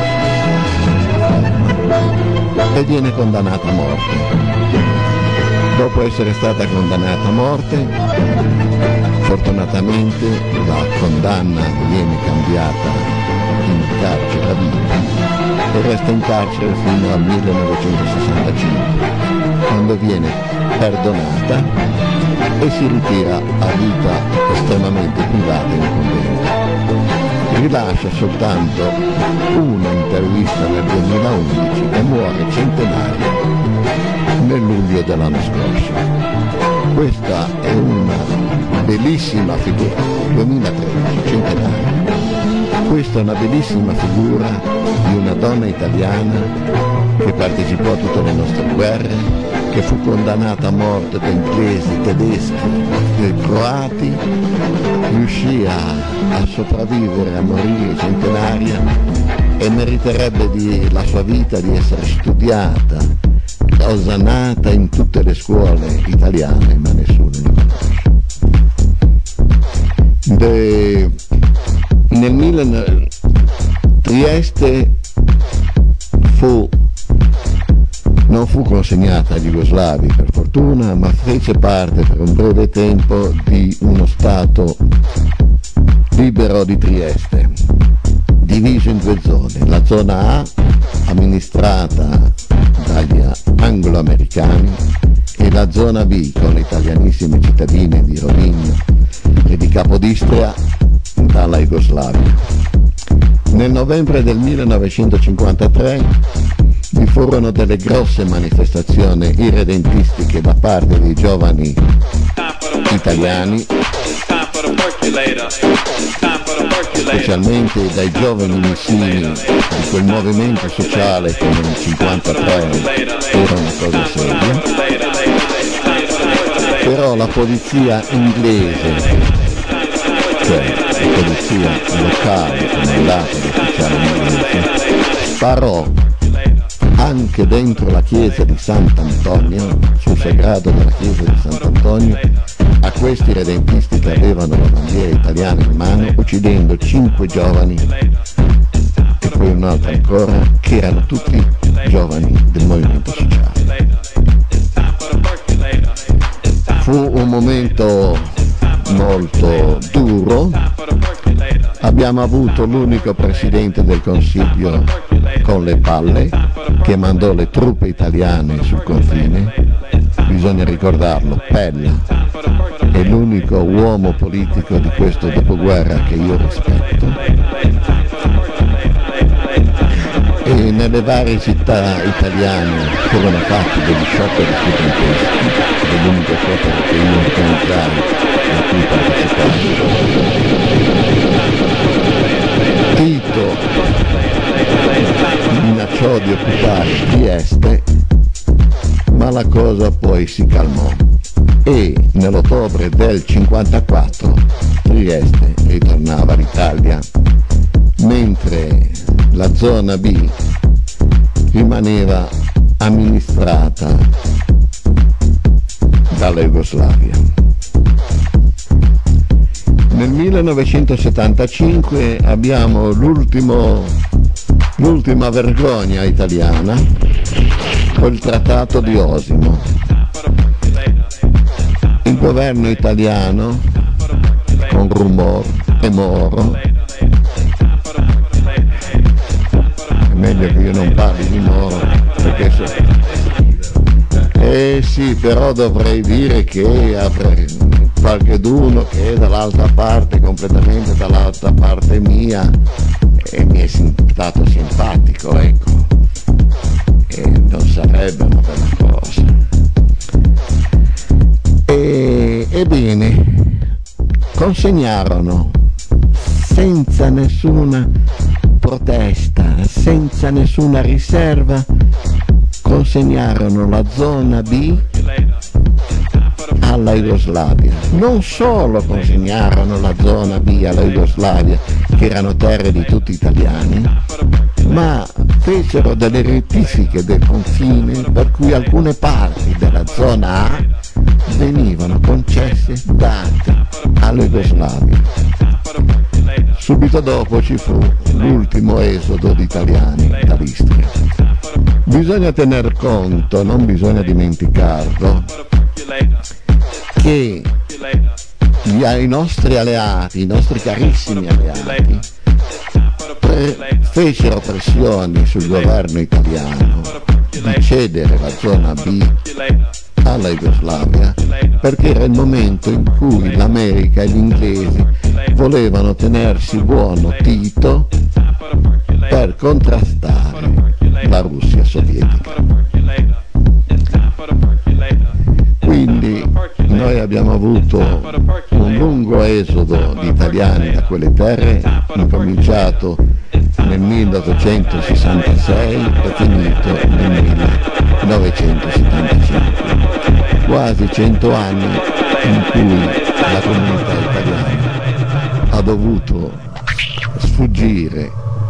e viene condannata a morte. Dopo essere stata condannata a morte, fortunatamente la condanna viene cambiata in carcere a vita e resta in carcere fino al 1965, quando viene perdonata e si ritira a vita estremamente privata in convento. Rilascia soltanto una intervista nel 2011 e muore centenaria nel luglio dell'anno scorso. Questa è una bellissima figura, 2013, centenaria. Questa è una bellissima figura di una donna italiana che partecipò a tutte le nostre guerre, che fu condannata a morte da inglesi, tedeschi e croati, riuscì a sopravvivere, a morire centenaria e meriterebbe la sua vita di essere studiata, osannata in tutte le scuole italiane, ma nessuno la conosce. Trieste non fu consegnata agli jugoslavi per fortuna, ma fece parte per un breve tempo di uno stato libero di Trieste, diviso in due zone: la zona A, amministrata dagli anglo-americani, e la zona B, con le italianissime cittadine di Rovigno e di Capodistria, dalla Jugoslavia. Nel novembre del 1953 vi furono delle grosse manifestazioni irredentistiche da parte dei giovani italiani, specialmente dai giovani missini di quel movimento sociale che nel 1953 era una cosa seria. Però la polizia inglese, cioè la polizia locale comandata dall'ufficiale inglese, sparò anche dentro la chiesa di Sant'Antonio, sul sagrato della chiesa di Sant'Antonio, a questi redentisti che avevano la bandiera italiana in mano, uccidendo 5 giovani e poi un altro ancora, che erano tutti giovani del movimento sociale. Fu un momento molto duro. Abbiamo avuto l'unico presidente del Consiglio con le palle, che mandò le truppe italiane sul confine, bisogna ricordarlo, Pella è l'unico uomo politico di questo dopoguerra che io rispetto, e nelle varie città italiane furono fatti degli scioperi studenteschi, ed è l'unico sciopero che io organizzai a cui partecipai. Tito minacciò di occupare Trieste, ma la cosa poi si calmò e nell'ottobre del 54 Trieste ritornava all'Italia, mentre la zona B rimaneva amministrata dalla Jugoslavia. Nel 1975 abbiamo l'ultima vergogna italiana con il Trattato di Osimo. Il governo italiano, con Rumor e Moro, è meglio che io non parli di Moro, perché sì, però dovrei dire che qualcheduno che è dall'altra parte, completamente dall'altra parte mia, e mi è stato simpatico, ecco, e non sarebbe una bella cosa. Ebbene, consegnarono senza nessuna protesta, senza nessuna riserva, consegnarono la zona B alla Jugoslavia. Non solo consegnarono la zona B alla Jugoslavia, che erano terre di tutti italiani, ma fecero delle rettifiche del confine per cui alcune parti della zona A venivano concesse, date alla Jugoslavia. Subito dopo ci fu l'ultimo esodo di italiani dall'Istria. Bisogna tener conto, non bisogna dimenticarlo, che i nostri alleati, i nostri carissimi alleati, fecero pressioni sul governo italiano di cedere la zona B alla Jugoslavia, perché era il momento in cui l'America e gli inglesi volevano tenersi buono Tito per contrastare la Russia sovietica. Quindi noi abbiamo avuto un lungo esodo di italiani da quelle terre, incominciato nel 1866 e finito nel 1975. Quasi 100 anni in cui la comunità italiana ha dovuto sfuggire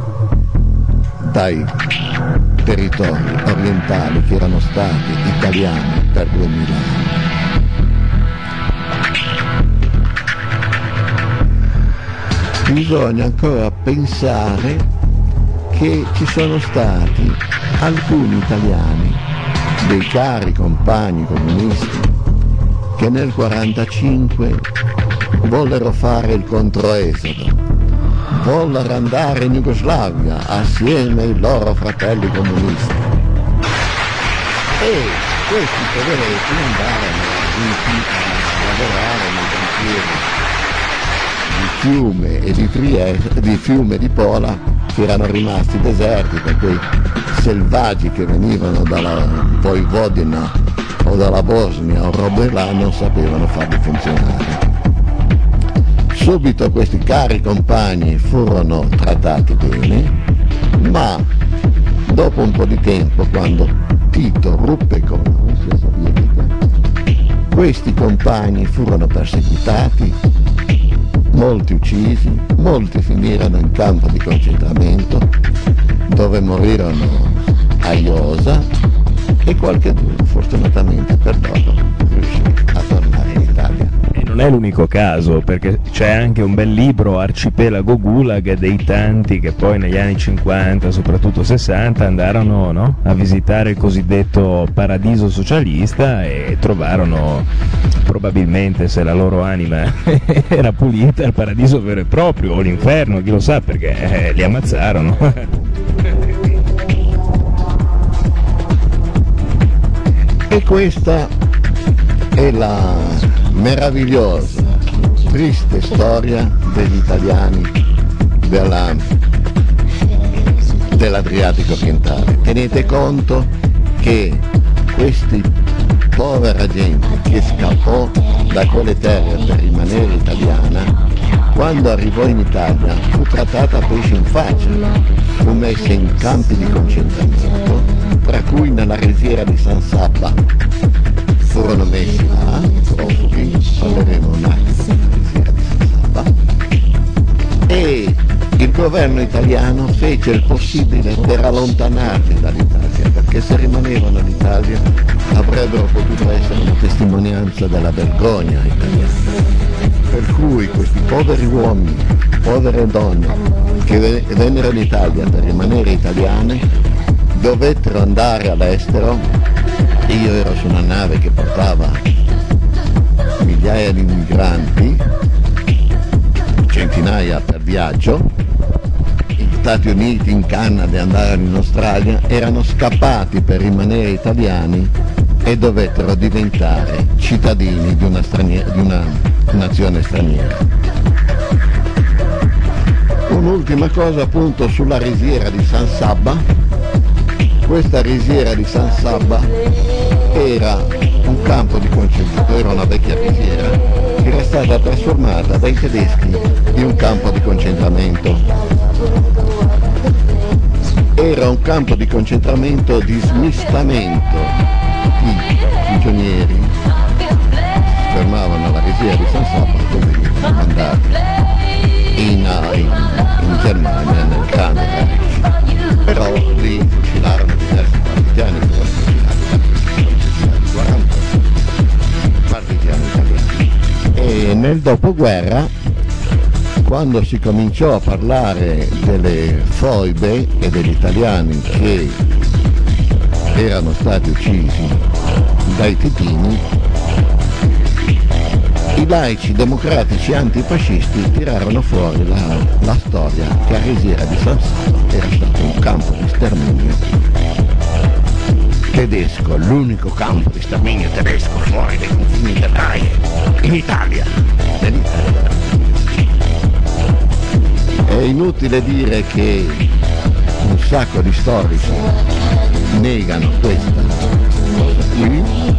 dai territori orientali che erano stati italiani per 2000 anni. Bisogna ancora pensare che ci sono stati alcuni italiani, dei cari compagni comunisti, che nel 1945 vollero fare il controesodo, vollero andare in Jugoslavia assieme ai loro fratelli comunisti, e questi poveretti andarono a lavorare nei cantieri di Fiume e di Trieste, di Fiume e di Pola, che erano rimasti deserti per quei selvaggi che venivano dalla Voivodina o dalla Bosnia o robe là, non sapevano farli funzionare. Subito questi cari compagni furono trattati bene, ma dopo un po' di tempo, quando Tito ruppe con la Russia sovietica, questi compagni furono perseguitati, molti uccisi, molti finirono in campo di concentramento, dove morirono a Iosa, e qualcheduno fortunatamente per loro riuscì a tornare in Italia. E non è l'unico caso, perché c'è anche un bel libro, Arcipelago Gulag, dei tanti che poi negli anni 50, soprattutto 60, andarono, no, a visitare il cosiddetto paradiso socialista e trovarono, probabilmente, se la loro anima era pulita, il paradiso vero e proprio, o l'inferno, chi lo sa, perché li ammazzarono. E questa è la meravigliosa, triste storia degli italiani dell'Adriatico orientale. Tenete conto che questi povera gente che scappò da quelle terre per rimanere italiana, quando arrivò in Italia fu trattata a pesce in faccia, fu messa in campi di concentramento, tra cui nella risiera di San Sabba furono messi là profughi, parleremo un attimo della risiera di San Sabba, e il governo italiano fece il possibile per allontanarli dall'Italia, perché se rimanevano in Italia avrebbero potuto essere una testimonianza della vergogna italiana. Per cui questi poveri uomini, povere donne che vennero in Italia per rimanere italiane, dovettero andare all'estero. Io ero su una nave che portava migliaia di migranti, centinaia per viaggio, gli Stati Uniti, in Canada e andarono in Australia, erano scappati per rimanere italiani e dovettero diventare cittadini di una nazione straniera. Un'ultima cosa appunto sulla risiera di San Sabba. Questa risiera di San Sabba era un campo di concentramento, era una vecchia risiera che era stata trasformata dai tedeschi in un campo di concentramento. era un campo di concentramento, di smistamento di prigionieri. Si fermavano alla resia di San Sapolo e venivano mandati in Germania, nel Grande Reich. Però lì fucilarono diversi partigiani, furono fucilati 40 partigiani italiani. E nel dopoguerra, quando si cominciò a parlare delle foibe e degli italiani che erano stati uccisi dai titini, i laici democratici antifascisti tirarono fuori la storia che a Resiera di San Salo era stato un campo di sterminio tedesco, l'unico campo di sterminio tedesco fuori dai confini del Reich, in Italia, nell'Italia. È inutile dire che un sacco di storici negano questa cosa qui.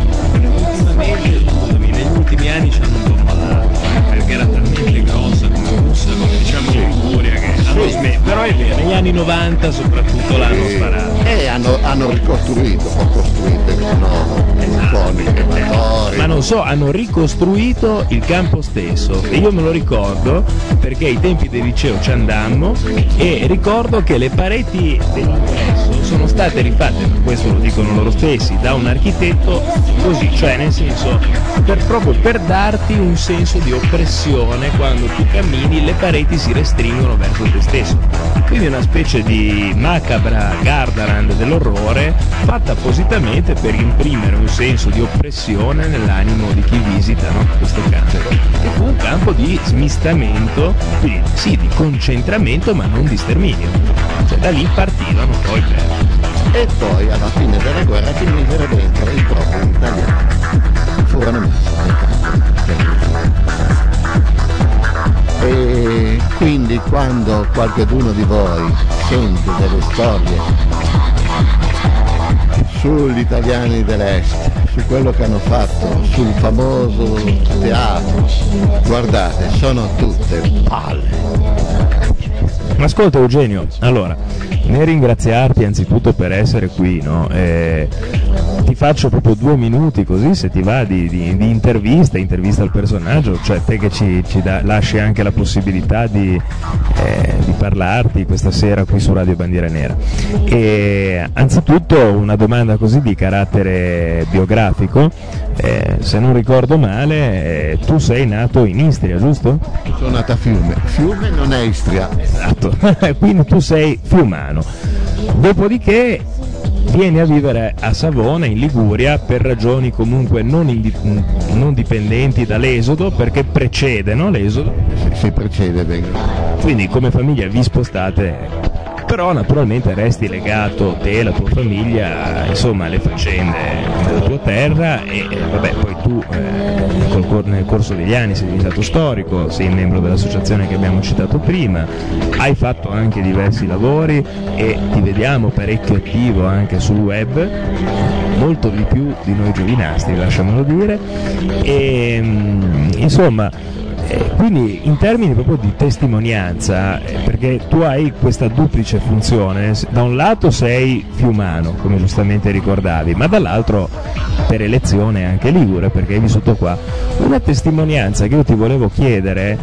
Negli ultimi anni ci hanno bombardata perché era talmente grossa come russa, come diciamo in Liguria, che hanno smesso. Però è vero, negli anni 90 soprattutto l'hanno sparato. E hanno ricostruito, Ma non so, hanno ricostruito il campo stesso e io me lo ricordo perché ai tempi del liceo ci andammo e ricordo che le pareti dell'ingresso sono state rifatte, ma questo lo dicono loro stessi, da un architetto così, cioè nel senso proprio per darti un senso di oppressione. Quando tu cammini le pareti si restringono verso te stesso, quindi una specie di macabra Gardaland dell'orrore fatta appositamente per imprimere un senso di oppressione nell'animo di chi visita, no? Questo campo, che fu un campo di smistamento, quindi sì, di concentramento ma non di sterminio, cioè da lì partivano poi e poi alla fine della guerra ci misero dentro i profughi italiani, furono messi nel campo. E quindi quando qualcuno di voi sente delle storie sugli italiani dell'Est, su quello che hanno fatto sul famoso teatro, guardate, sono tutte palle. Ma ascolta Eugenio, allora, nel ringraziarti anzitutto per essere qui, no? Ti faccio proprio 2 minuti così, se ti va, di intervista al personaggio, cioè te che ci lasci anche la possibilità di parlarti questa sera qui su Radio Bandiera Nera. E anzitutto una domanda così di carattere biografico, se non ricordo male tu sei nato in Istria, giusto? Sono nato a Fiume, Fiume non è Istria. Esatto, quindi tu sei fiumano, dopodiché vieni a vivere a Savona in Liguria per ragioni comunque non dipendenti dall'esodo, perché precede, no, l'esodo? Si precede, bene. Quindi come famiglia vi spostate, però naturalmente resti legato te e la tua famiglia insomma alle faccende della tua terra e vabbè, poi tu nel corso degli anni sei diventato storico, sei membro dell'associazione che abbiamo citato prima, hai fatto anche diversi lavori e ti vediamo parecchio attivo anche sul web, molto di più di noi giovinastri, lasciamelo dire, e insomma quindi in termini proprio di testimonianza, perché tu hai questa duplice funzione, da un lato sei fiumano come giustamente ricordavi, ma dall'altro per elezione anche ligure perché hai vissuto qua. Una testimonianza che io ti volevo chiedere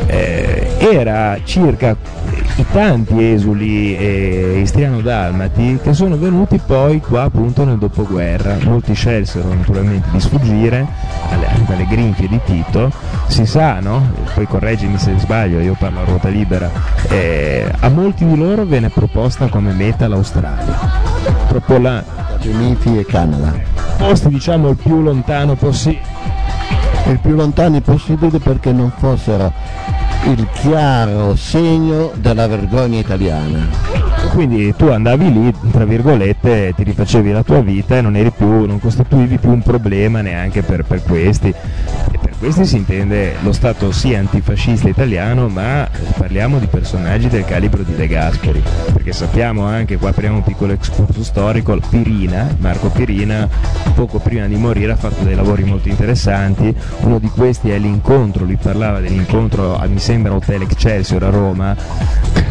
era circa i tanti esuli istriano-dalmati che sono venuti poi qua appunto nel dopoguerra. Molti scelsero naturalmente di sfuggire dalle grinfie di Tito, si sa, no? Poi correggimi se sbaglio, io parlo a ruota libera. A molti di loro venne proposta come meta l'Australia, proprio là, Stati Uniti e Canada, posti diciamo il più lontano possibile. Il più lontani possibile perché non fossero il chiaro segno della vergogna italiana. Quindi tu andavi lì, tra virgolette, ti rifacevi la tua vita e non costituivi più un problema neanche per questi. E per questi si intende lo stato sì antifascista italiano, ma parliamo di personaggi del calibro di De Gasperi, perché sappiamo anche, qua apriamo un piccolo excursus storico, Marco Pirina, poco prima di morire ha fatto dei lavori molto interessanti. Uno di questi è l'incontro, lui parlava dell'incontro, mi sembra Hotel Excelsior a Roma,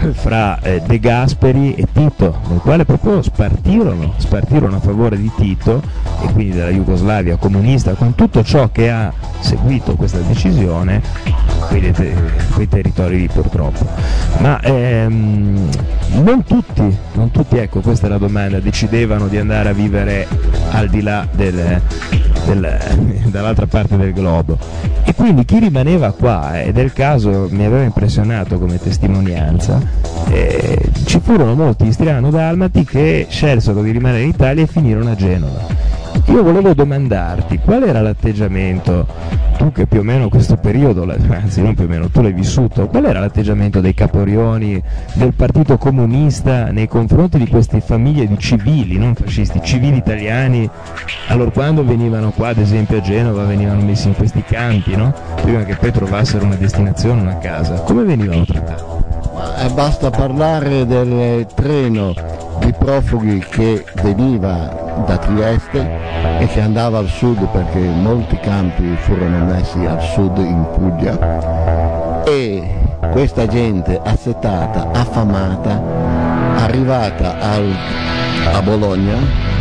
fra De Gasperi e Tito, nel quale proprio spartirono a favore di Tito e quindi della Jugoslavia comunista, con tutto ciò che ha seguito questa decisione, quei territori lì purtroppo. Ma non tutti, ecco, questa è la domanda, decidevano di andare a vivere al di là dall'altra parte del globo, e quindi chi rimaneva qua, ed è il caso, mi aveva impressionato come testimonianza, ci furono molti istriano-dalmati che scelsero di rimanere in Italia e finirono a Genova. Io volevo domandarti qual era l'atteggiamento, tu che più o meno questo periodo, anzi non più o meno, tu l'hai vissuto, qual era l'atteggiamento dei caporioni del Partito Comunista nei confronti di queste famiglie di civili, non fascisti, civili italiani, allora quando venivano qua, ad esempio a Genova, venivano messi in questi campi, no? Prima che poi trovassero una destinazione, una casa, come venivano trattati? Basta parlare del treno di profughi che veniva da Trieste e che andava al sud, perché molti campi furono messi al sud in Puglia, e questa gente assetata, affamata, arrivata a Bologna,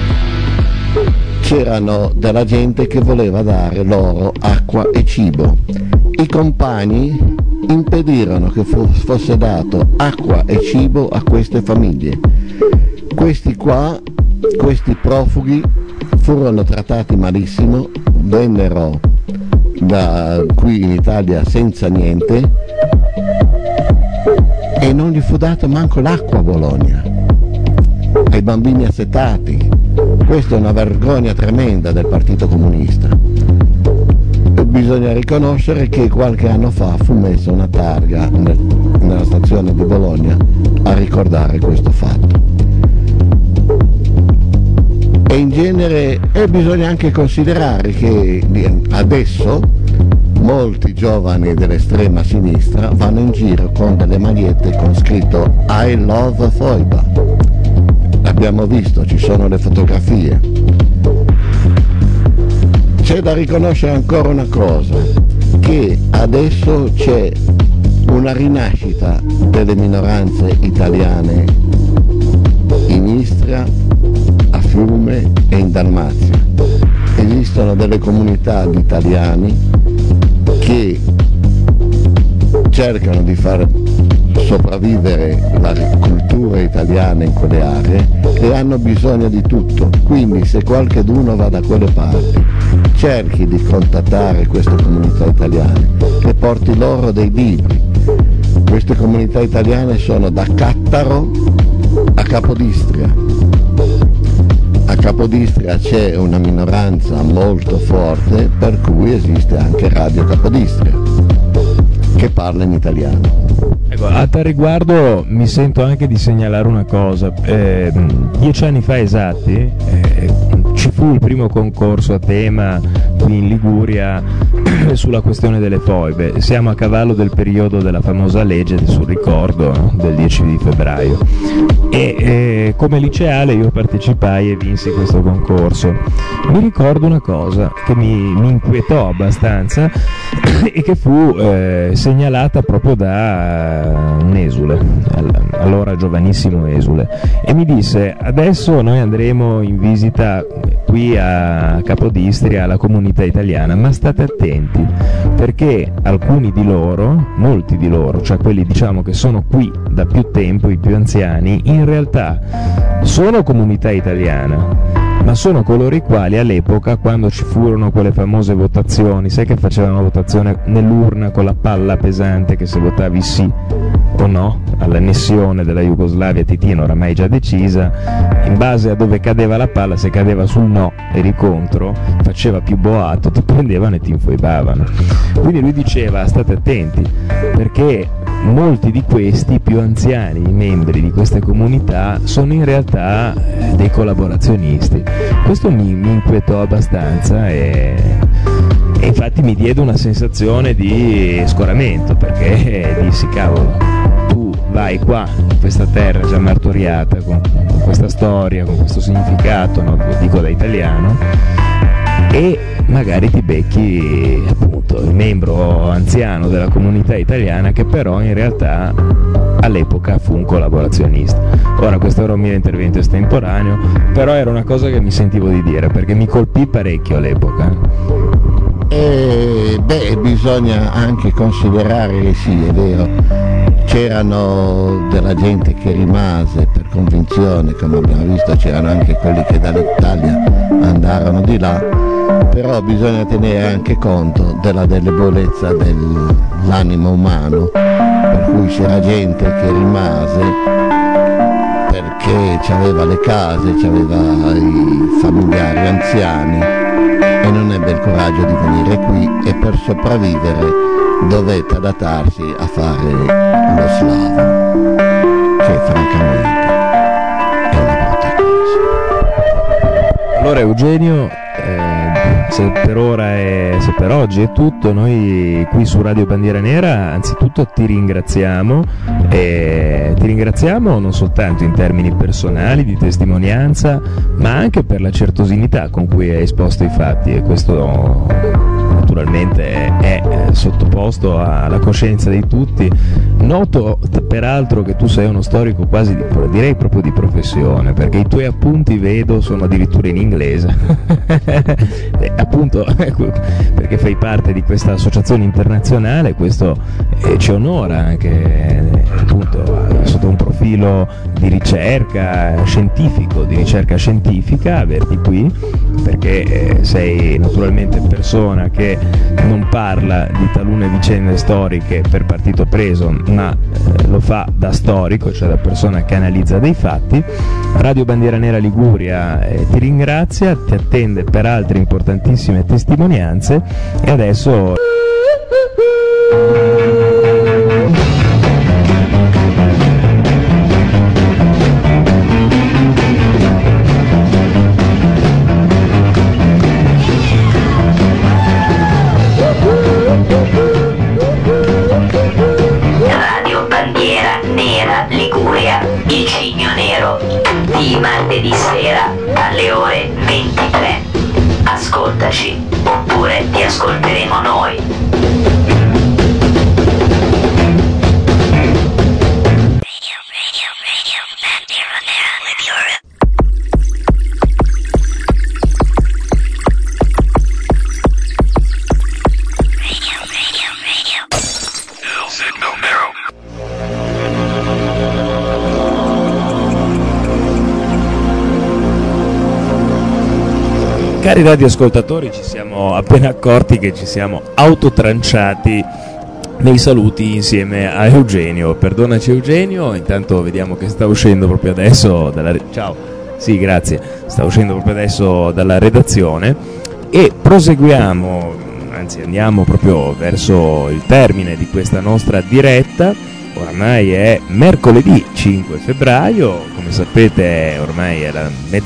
c'erano della gente che voleva dare loro acqua e cibo. I compagni impedirono che fosse dato acqua e cibo a queste famiglie. Questi profughi furono trattati malissimo, vennero da qui in Italia senza niente e non gli fu dato manco l'acqua a Bologna, ai bambini assetati. Questa è una vergogna tremenda del Partito Comunista. Bisogna riconoscere che qualche anno fa fu messa una targa nella stazione di Bologna a ricordare questo fatto. E in genere bisogna anche considerare che adesso molti giovani dell'estrema sinistra vanno in giro con delle magliette con scritto I love Foiba. L'abbiamo visto, ci sono le fotografie. C'è da riconoscere ancora una cosa, che adesso c'è una rinascita delle minoranze italiane in Istria, a Fiume e in Dalmazia. Esistono delle comunità di italiani che cercano di far sopravvivere la cultura italiana in quelle aree e hanno bisogno di tutto. Quindi se qualcheduno va da quelle parti, cerchi di contattare queste comunità italiane e porti loro dei libri. Queste comunità italiane sono da Cattaro a Capodistria. A Capodistria c'è una minoranza molto forte, per cui esiste anche Radio Capodistria che parla in italiano. Ecco, a tal riguardo mi sento anche di segnalare una cosa. 10 anni fa esatti ci fu il primo concorso a tema qui in Liguria sulla questione delle foibe. Siamo a cavallo del periodo della famosa legge sul ricordo, no? Del 10 di febbraio, e come liceale io partecipai e vinsi questo concorso. Mi ricordo una cosa che mi inquietò abbastanza e che fu segnalata proprio da un esule, allora giovanissimo esule, e mi disse: adesso noi andremo in visita qui a Capodistria alla comunità italiana, ma state attenti perché alcuni di loro, molti di loro, cioè quelli diciamo che sono qui da più tempo, i più anziani, in realtà sono comunità italiana, ma sono coloro i quali all'epoca, quando ci furono quelle famose votazioni, sai che facevano la votazione nell'urna con la palla pesante, che se votavi sì o no all'annessione della Jugoslavia titina oramai già decisa, in base a dove cadeva la palla, se cadeva sul no eri contro, faceva più boato, ti prendevano e ti infoibavano. Quindi lui diceva: state attenti perché molti di questi più anziani, i membri di queste comunità, sono in realtà dei collaborazionisti. Questo mi inquietò abbastanza e infatti mi diede una sensazione di scoramento, perché dissi: cavolo, tu vai qua in questa terra già martoriata con questa storia, con questo significato, no? Dico da italiano, e magari ti becchi appunto il membro anziano della comunità italiana che però in realtà all'epoca fu un collaborazionista. Ora questo era un mio intervento estemporaneo, però era una cosa che mi sentivo di dire perché mi colpì parecchio all'epoca. Bisogna anche considerare che sì, è vero, c'erano della gente che rimase per convinzione, come abbiamo visto, c'erano anche quelli che dall'Italia andarono di là, però bisogna tenere anche conto della debolezza dell'animo umano, per cui c'era gente che rimase perché aveva le case, aveva i familiari anziani e non ebbe il coraggio di venire qui e per sopravvivere dovette adattarsi a fare lo slavo, che francamente è una brutta cosa. Allora Eugenio, se per oggi è tutto, noi qui su Radio Bandiera Nera anzitutto ti ringraziamo non soltanto in termini personali, di testimonianza, ma anche per la certosità con cui hai esposto i fatti, e questo naturalmente è sottoposto alla coscienza di tutti. Noto peraltro che tu sei uno storico quasi direi proprio di professione, perché i tuoi appunti vedo sono addirittura in inglese appunto perché fai parte di questa associazione internazionale. Questo ci onora anche appunto sotto un profilo di ricerca scientifica averti qui, perché sei naturalmente persona che non parla di talune vicende storiche per partito preso, ma lo fa da storico, cioè da persona che analizza dei fatti. Radio Bandiera Nera Liguria ti ringrazia, ti attende per altre importantissime testimonianze, e adesso Radio Bandiera Nera Liguria, il Cigno Nero, di martedì sera alle ore 23. Ascoltaci, oppure ti ascolteremo noi. Cari radioascoltatori, ci siamo appena accorti che ci siamo autotranciati nei saluti insieme a Eugenio. Perdonaci Eugenio, intanto vediamo che sta uscendo proprio adesso dalla... Ciao, sì grazie, sta uscendo proprio adesso dalla redazione e proseguiamo, anzi andiamo proprio verso il termine di questa nostra diretta. Oramai è mercoledì 5 febbraio, come sapete ormai è la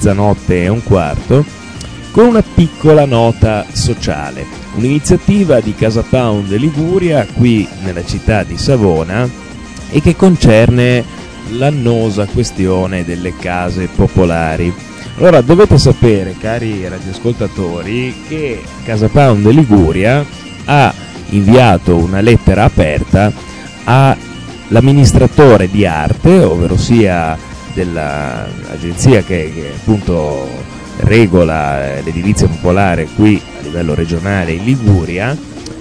00:15, con una piccola nota sociale, un'iniziativa di Casa Pound Liguria qui nella città di Savona e che concerne l'annosa questione delle case popolari. Allora dovete sapere, cari radioascoltatori, che Casa Pound Liguria ha inviato una lettera aperta all'amministratore di arte, ovvero sia dell'agenzia che appunto regola l'edilizia popolare qui a livello regionale in Liguria,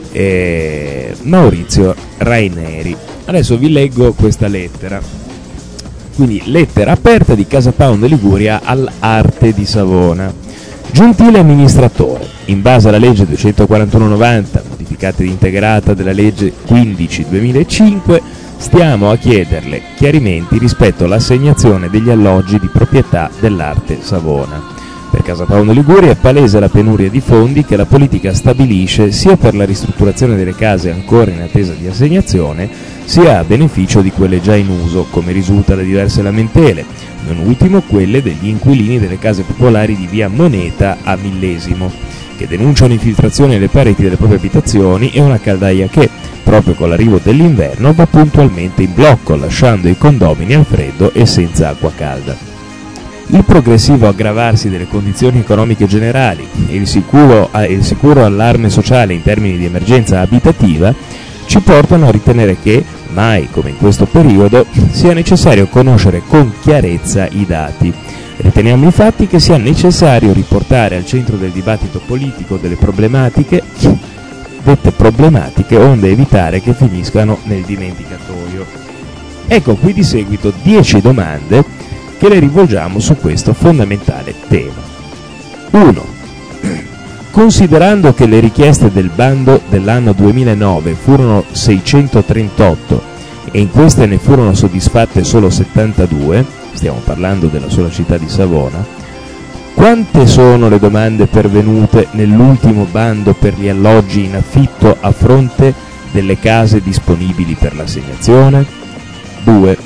Maurizio Raineri. Adesso vi leggo questa lettera. Quindi lettera aperta di Casa Pound Liguria all'arte di Savona. Gentile amministratore, in base alla legge 241/90, modificata ed integrata della legge 15/2005, stiamo a chiederle chiarimenti rispetto all'assegnazione degli alloggi di proprietà dell'arte Savona. Per Casa Pound Liguria è palese la penuria di fondi che la politica stabilisce sia per la ristrutturazione delle case ancora in attesa di assegnazione, sia a beneficio di quelle già in uso, come risulta da diverse lamentele, non ultimo quelle degli inquilini delle case popolari di via Moneta a Millesimo, che denunciano infiltrazioni alle pareti delle proprie abitazioni e una caldaia che, proprio con l'arrivo dell'inverno, va puntualmente in blocco, lasciando i condomini al freddo e senza acqua calda. il progressivo aggravarsi delle condizioni economiche generali e il sicuro allarme sociale in termini di emergenza abitativa ci portano a ritenere che, mai come in questo periodo, sia necessario conoscere con chiarezza i dati. Riteniamo infatti che sia necessario riportare al centro del dibattito politico delle problematiche, dette problematiche, onde evitare che finiscano nel dimenticatoio. Ecco qui di seguito 10 domande che le rivolgiamo su questo fondamentale tema. 1. Considerando che le richieste del bando dell'anno 2009 furono 638 e in queste ne furono soddisfatte solo 72, stiamo parlando della sola città di Savona, quante sono le domande pervenute nell'ultimo bando per gli alloggi in affitto a fronte delle case disponibili per l'assegnazione? 2.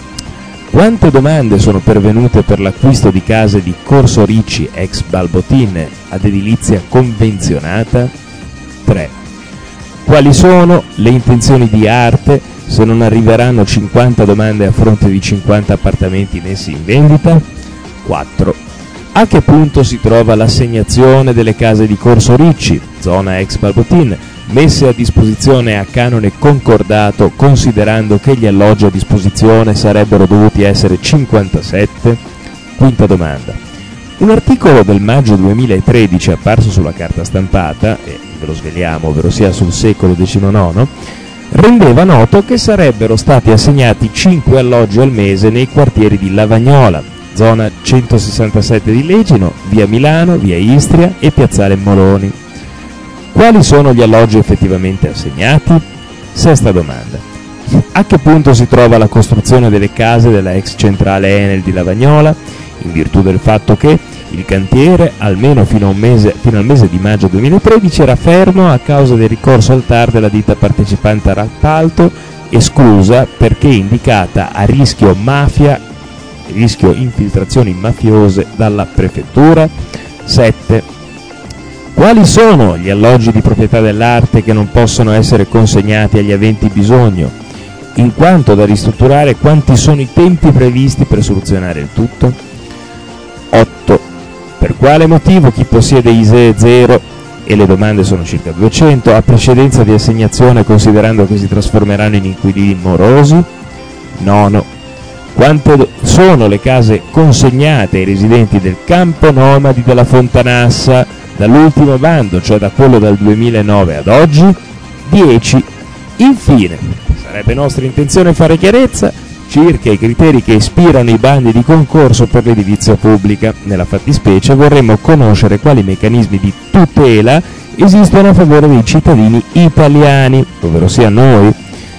Quante domande sono pervenute per l'acquisto di case di Corso Ricci ex Balbotin ad edilizia convenzionata? 3. Quali sono le intenzioni di Arte se non arriveranno 50 domande a fronte di 50 appartamenti messi in vendita? 4. A che punto si trova l'assegnazione delle case di Corso Ricci, zona ex Balbotin, messe a disposizione a canone concordato, considerando che gli alloggi a disposizione sarebbero dovuti essere 57? Quinta domanda. Un articolo del maggio 2013 apparso sulla carta stampata, e ve lo sveliamo, ovvero sia sul Secolo XIX, rendeva noto che sarebbero stati assegnati 5 alloggi al mese nei quartieri di Lavagnola, zona 167 di Legino, via Milano, via Istria e piazzale Moroni. Quali sono gli alloggi effettivamente assegnati? Sesta domanda. A che punto si trova la costruzione delle case della ex centrale Enel di Lavagnola, in virtù del fatto che il cantiere, almeno fino al mese di maggio 2013, era fermo a causa del ricorso al TAR della ditta partecipante all'appalto, esclusa perché indicata a rischio infiltrazioni mafiose dalla prefettura? 7. Quali sono gli alloggi di proprietà dell'arte che non possono essere consegnati agli aventi bisogno? In quanto da ristrutturare, quanti sono i tempi previsti per soluzionare il tutto? 8. Per quale motivo chi possiede ISEE 0, e le domande sono circa 200, ha precedenza di assegnazione considerando che si trasformeranno in inquilini morosi? 9. Quante sono le case consegnate ai residenti del campo nomadi della Fontanassa dall'ultimo bando, cioè da quello del 2009 ad oggi? 10. Infine, sarebbe nostra intenzione fare chiarezza circa i criteri che ispirano i bandi di concorso per l'edilizia pubblica. Nella fattispecie vorremmo conoscere quali meccanismi di tutela esistono a favore dei cittadini italiani, ovvero sia noi,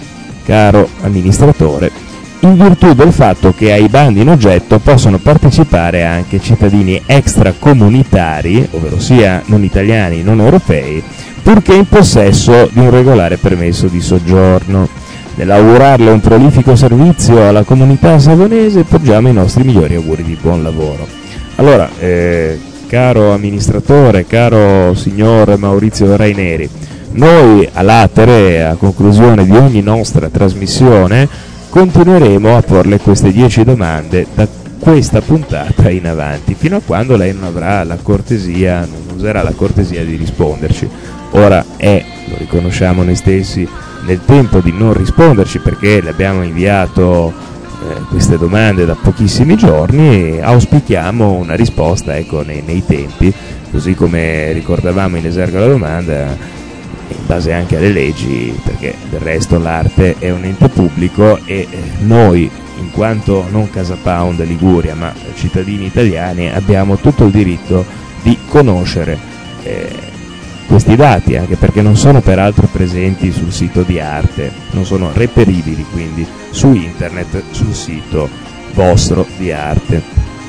caro amministratore, in virtù del fatto che ai bandi in oggetto possono partecipare anche cittadini extracomunitari, ovvero sia non italiani, non europei, purché in possesso di un regolare permesso di soggiorno. Nell'augurarle un prolifico servizio alla comunità savonese, porgiamo i nostri migliori auguri di buon lavoro. Allora, caro amministratore, caro signor Maurizio Raineri, noi all'atere, a conclusione di ogni nostra trasmissione, continueremo a porle queste 10 domande da questa puntata in avanti, fino a quando lei non avrà la cortesia, non userà la cortesia di risponderci. Ora lo riconosciamo noi stessi, nel tempo di non risponderci perché le abbiamo inviato queste domande da pochissimi giorni e auspichiamo una risposta nei tempi, così come ricordavamo in esergo la domanda, in base anche alle leggi, perché del resto l'arte è un ente pubblico e noi, in quanto non Casa Pound Liguria ma cittadini italiani, abbiamo tutto il diritto di conoscere questi dati, anche perché non sono peraltro presenti sul sito di Arte, non sono reperibili quindi su internet, sul sito vostro di Arte.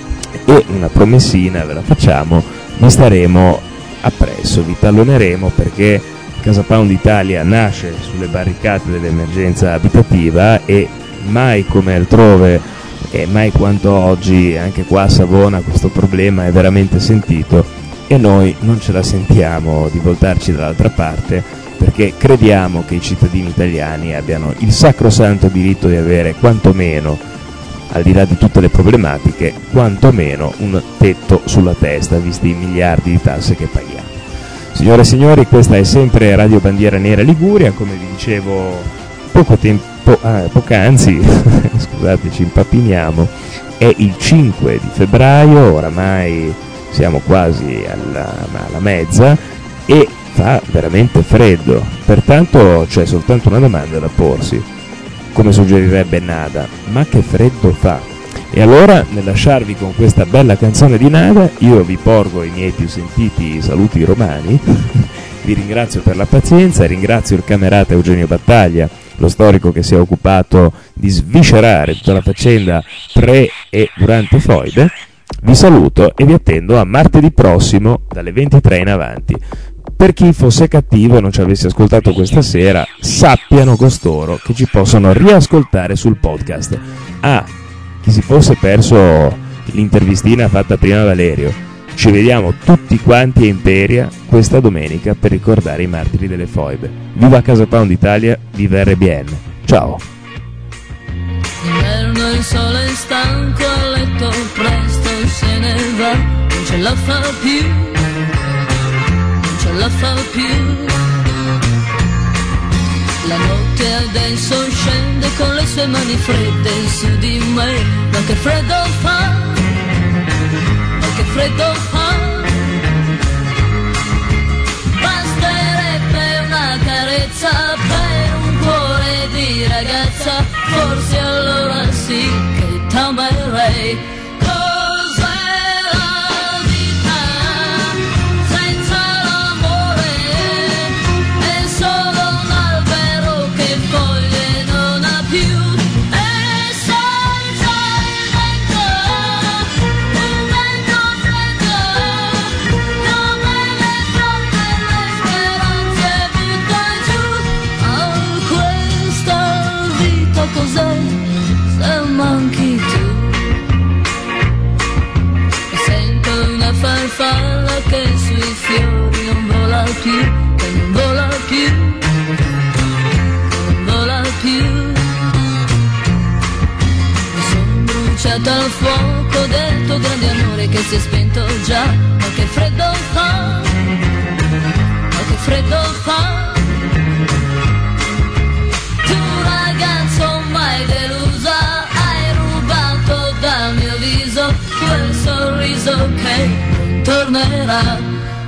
E una promessina ve la facciamo, vi staremo appresso, vi talloneremo, perché Casa Pound Italia nasce sulle barricate dell'emergenza abitativa e mai come altrove e mai quanto oggi anche qua a Savona questo problema è veramente sentito e noi non ce la sentiamo di voltarci dall'altra parte, perché crediamo che i cittadini italiani abbiano il sacrosanto diritto di avere quantomeno al di là di tutte le problematiche, quantomeno un tetto sulla testa, visti i miliardi di tasse che paghiamo. Signore e signori, questa è sempre Radio Bandiera Nera Liguria, come vi dicevo poc'anzi, scusate, ci impapiniamo, è il 5 di febbraio, oramai siamo quasi alla mezza e fa veramente freddo, pertanto c'è soltanto una domanda da porsi, come suggerirebbe Nada: ma che freddo fa? E allora, nel lasciarvi con questa bella canzone di Nada, io vi porgo i miei più sentiti saluti romani, vi ringrazio per la pazienza, ringrazio il camerata Eugenio Battaglia, lo storico che si è occupato di sviscerare tutta la faccenda pre e durante Foibe. Vi saluto e vi attendo a martedì prossimo dalle 23 in avanti. Per chi fosse cattivo e non ci avesse ascoltato questa sera, sappiano costoro che ci possono riascoltare sul podcast. Chi si fosse perso l'intervistina fatta prima Valerio, ci vediamo tutti quanti a Imperia questa domenica per ricordare i martiri delle foibe. Viva Casa Pound Italia, viva RBN. Ciao. L'inverno il sole è stanco, a letto presto se ne va, non ce la fa più, non ce la fa più. La notte adesso scende con le sue mani fredde su di me, ma che freddo fa, ma che freddo fa. Basterebbe una carezza per un cuore di ragazza, forse allora sì che t'amerei. Cos'è se manchi tu? Sento una farfalla che sui fiori non vola più, che non vola più, non vola più. Mi sono bruciata al fuoco del tuo grande amore che si è spento già, ma che freddo fa, ma che freddo fa. Mai delusa, hai rubato dal mio viso quel sorriso che tornerà.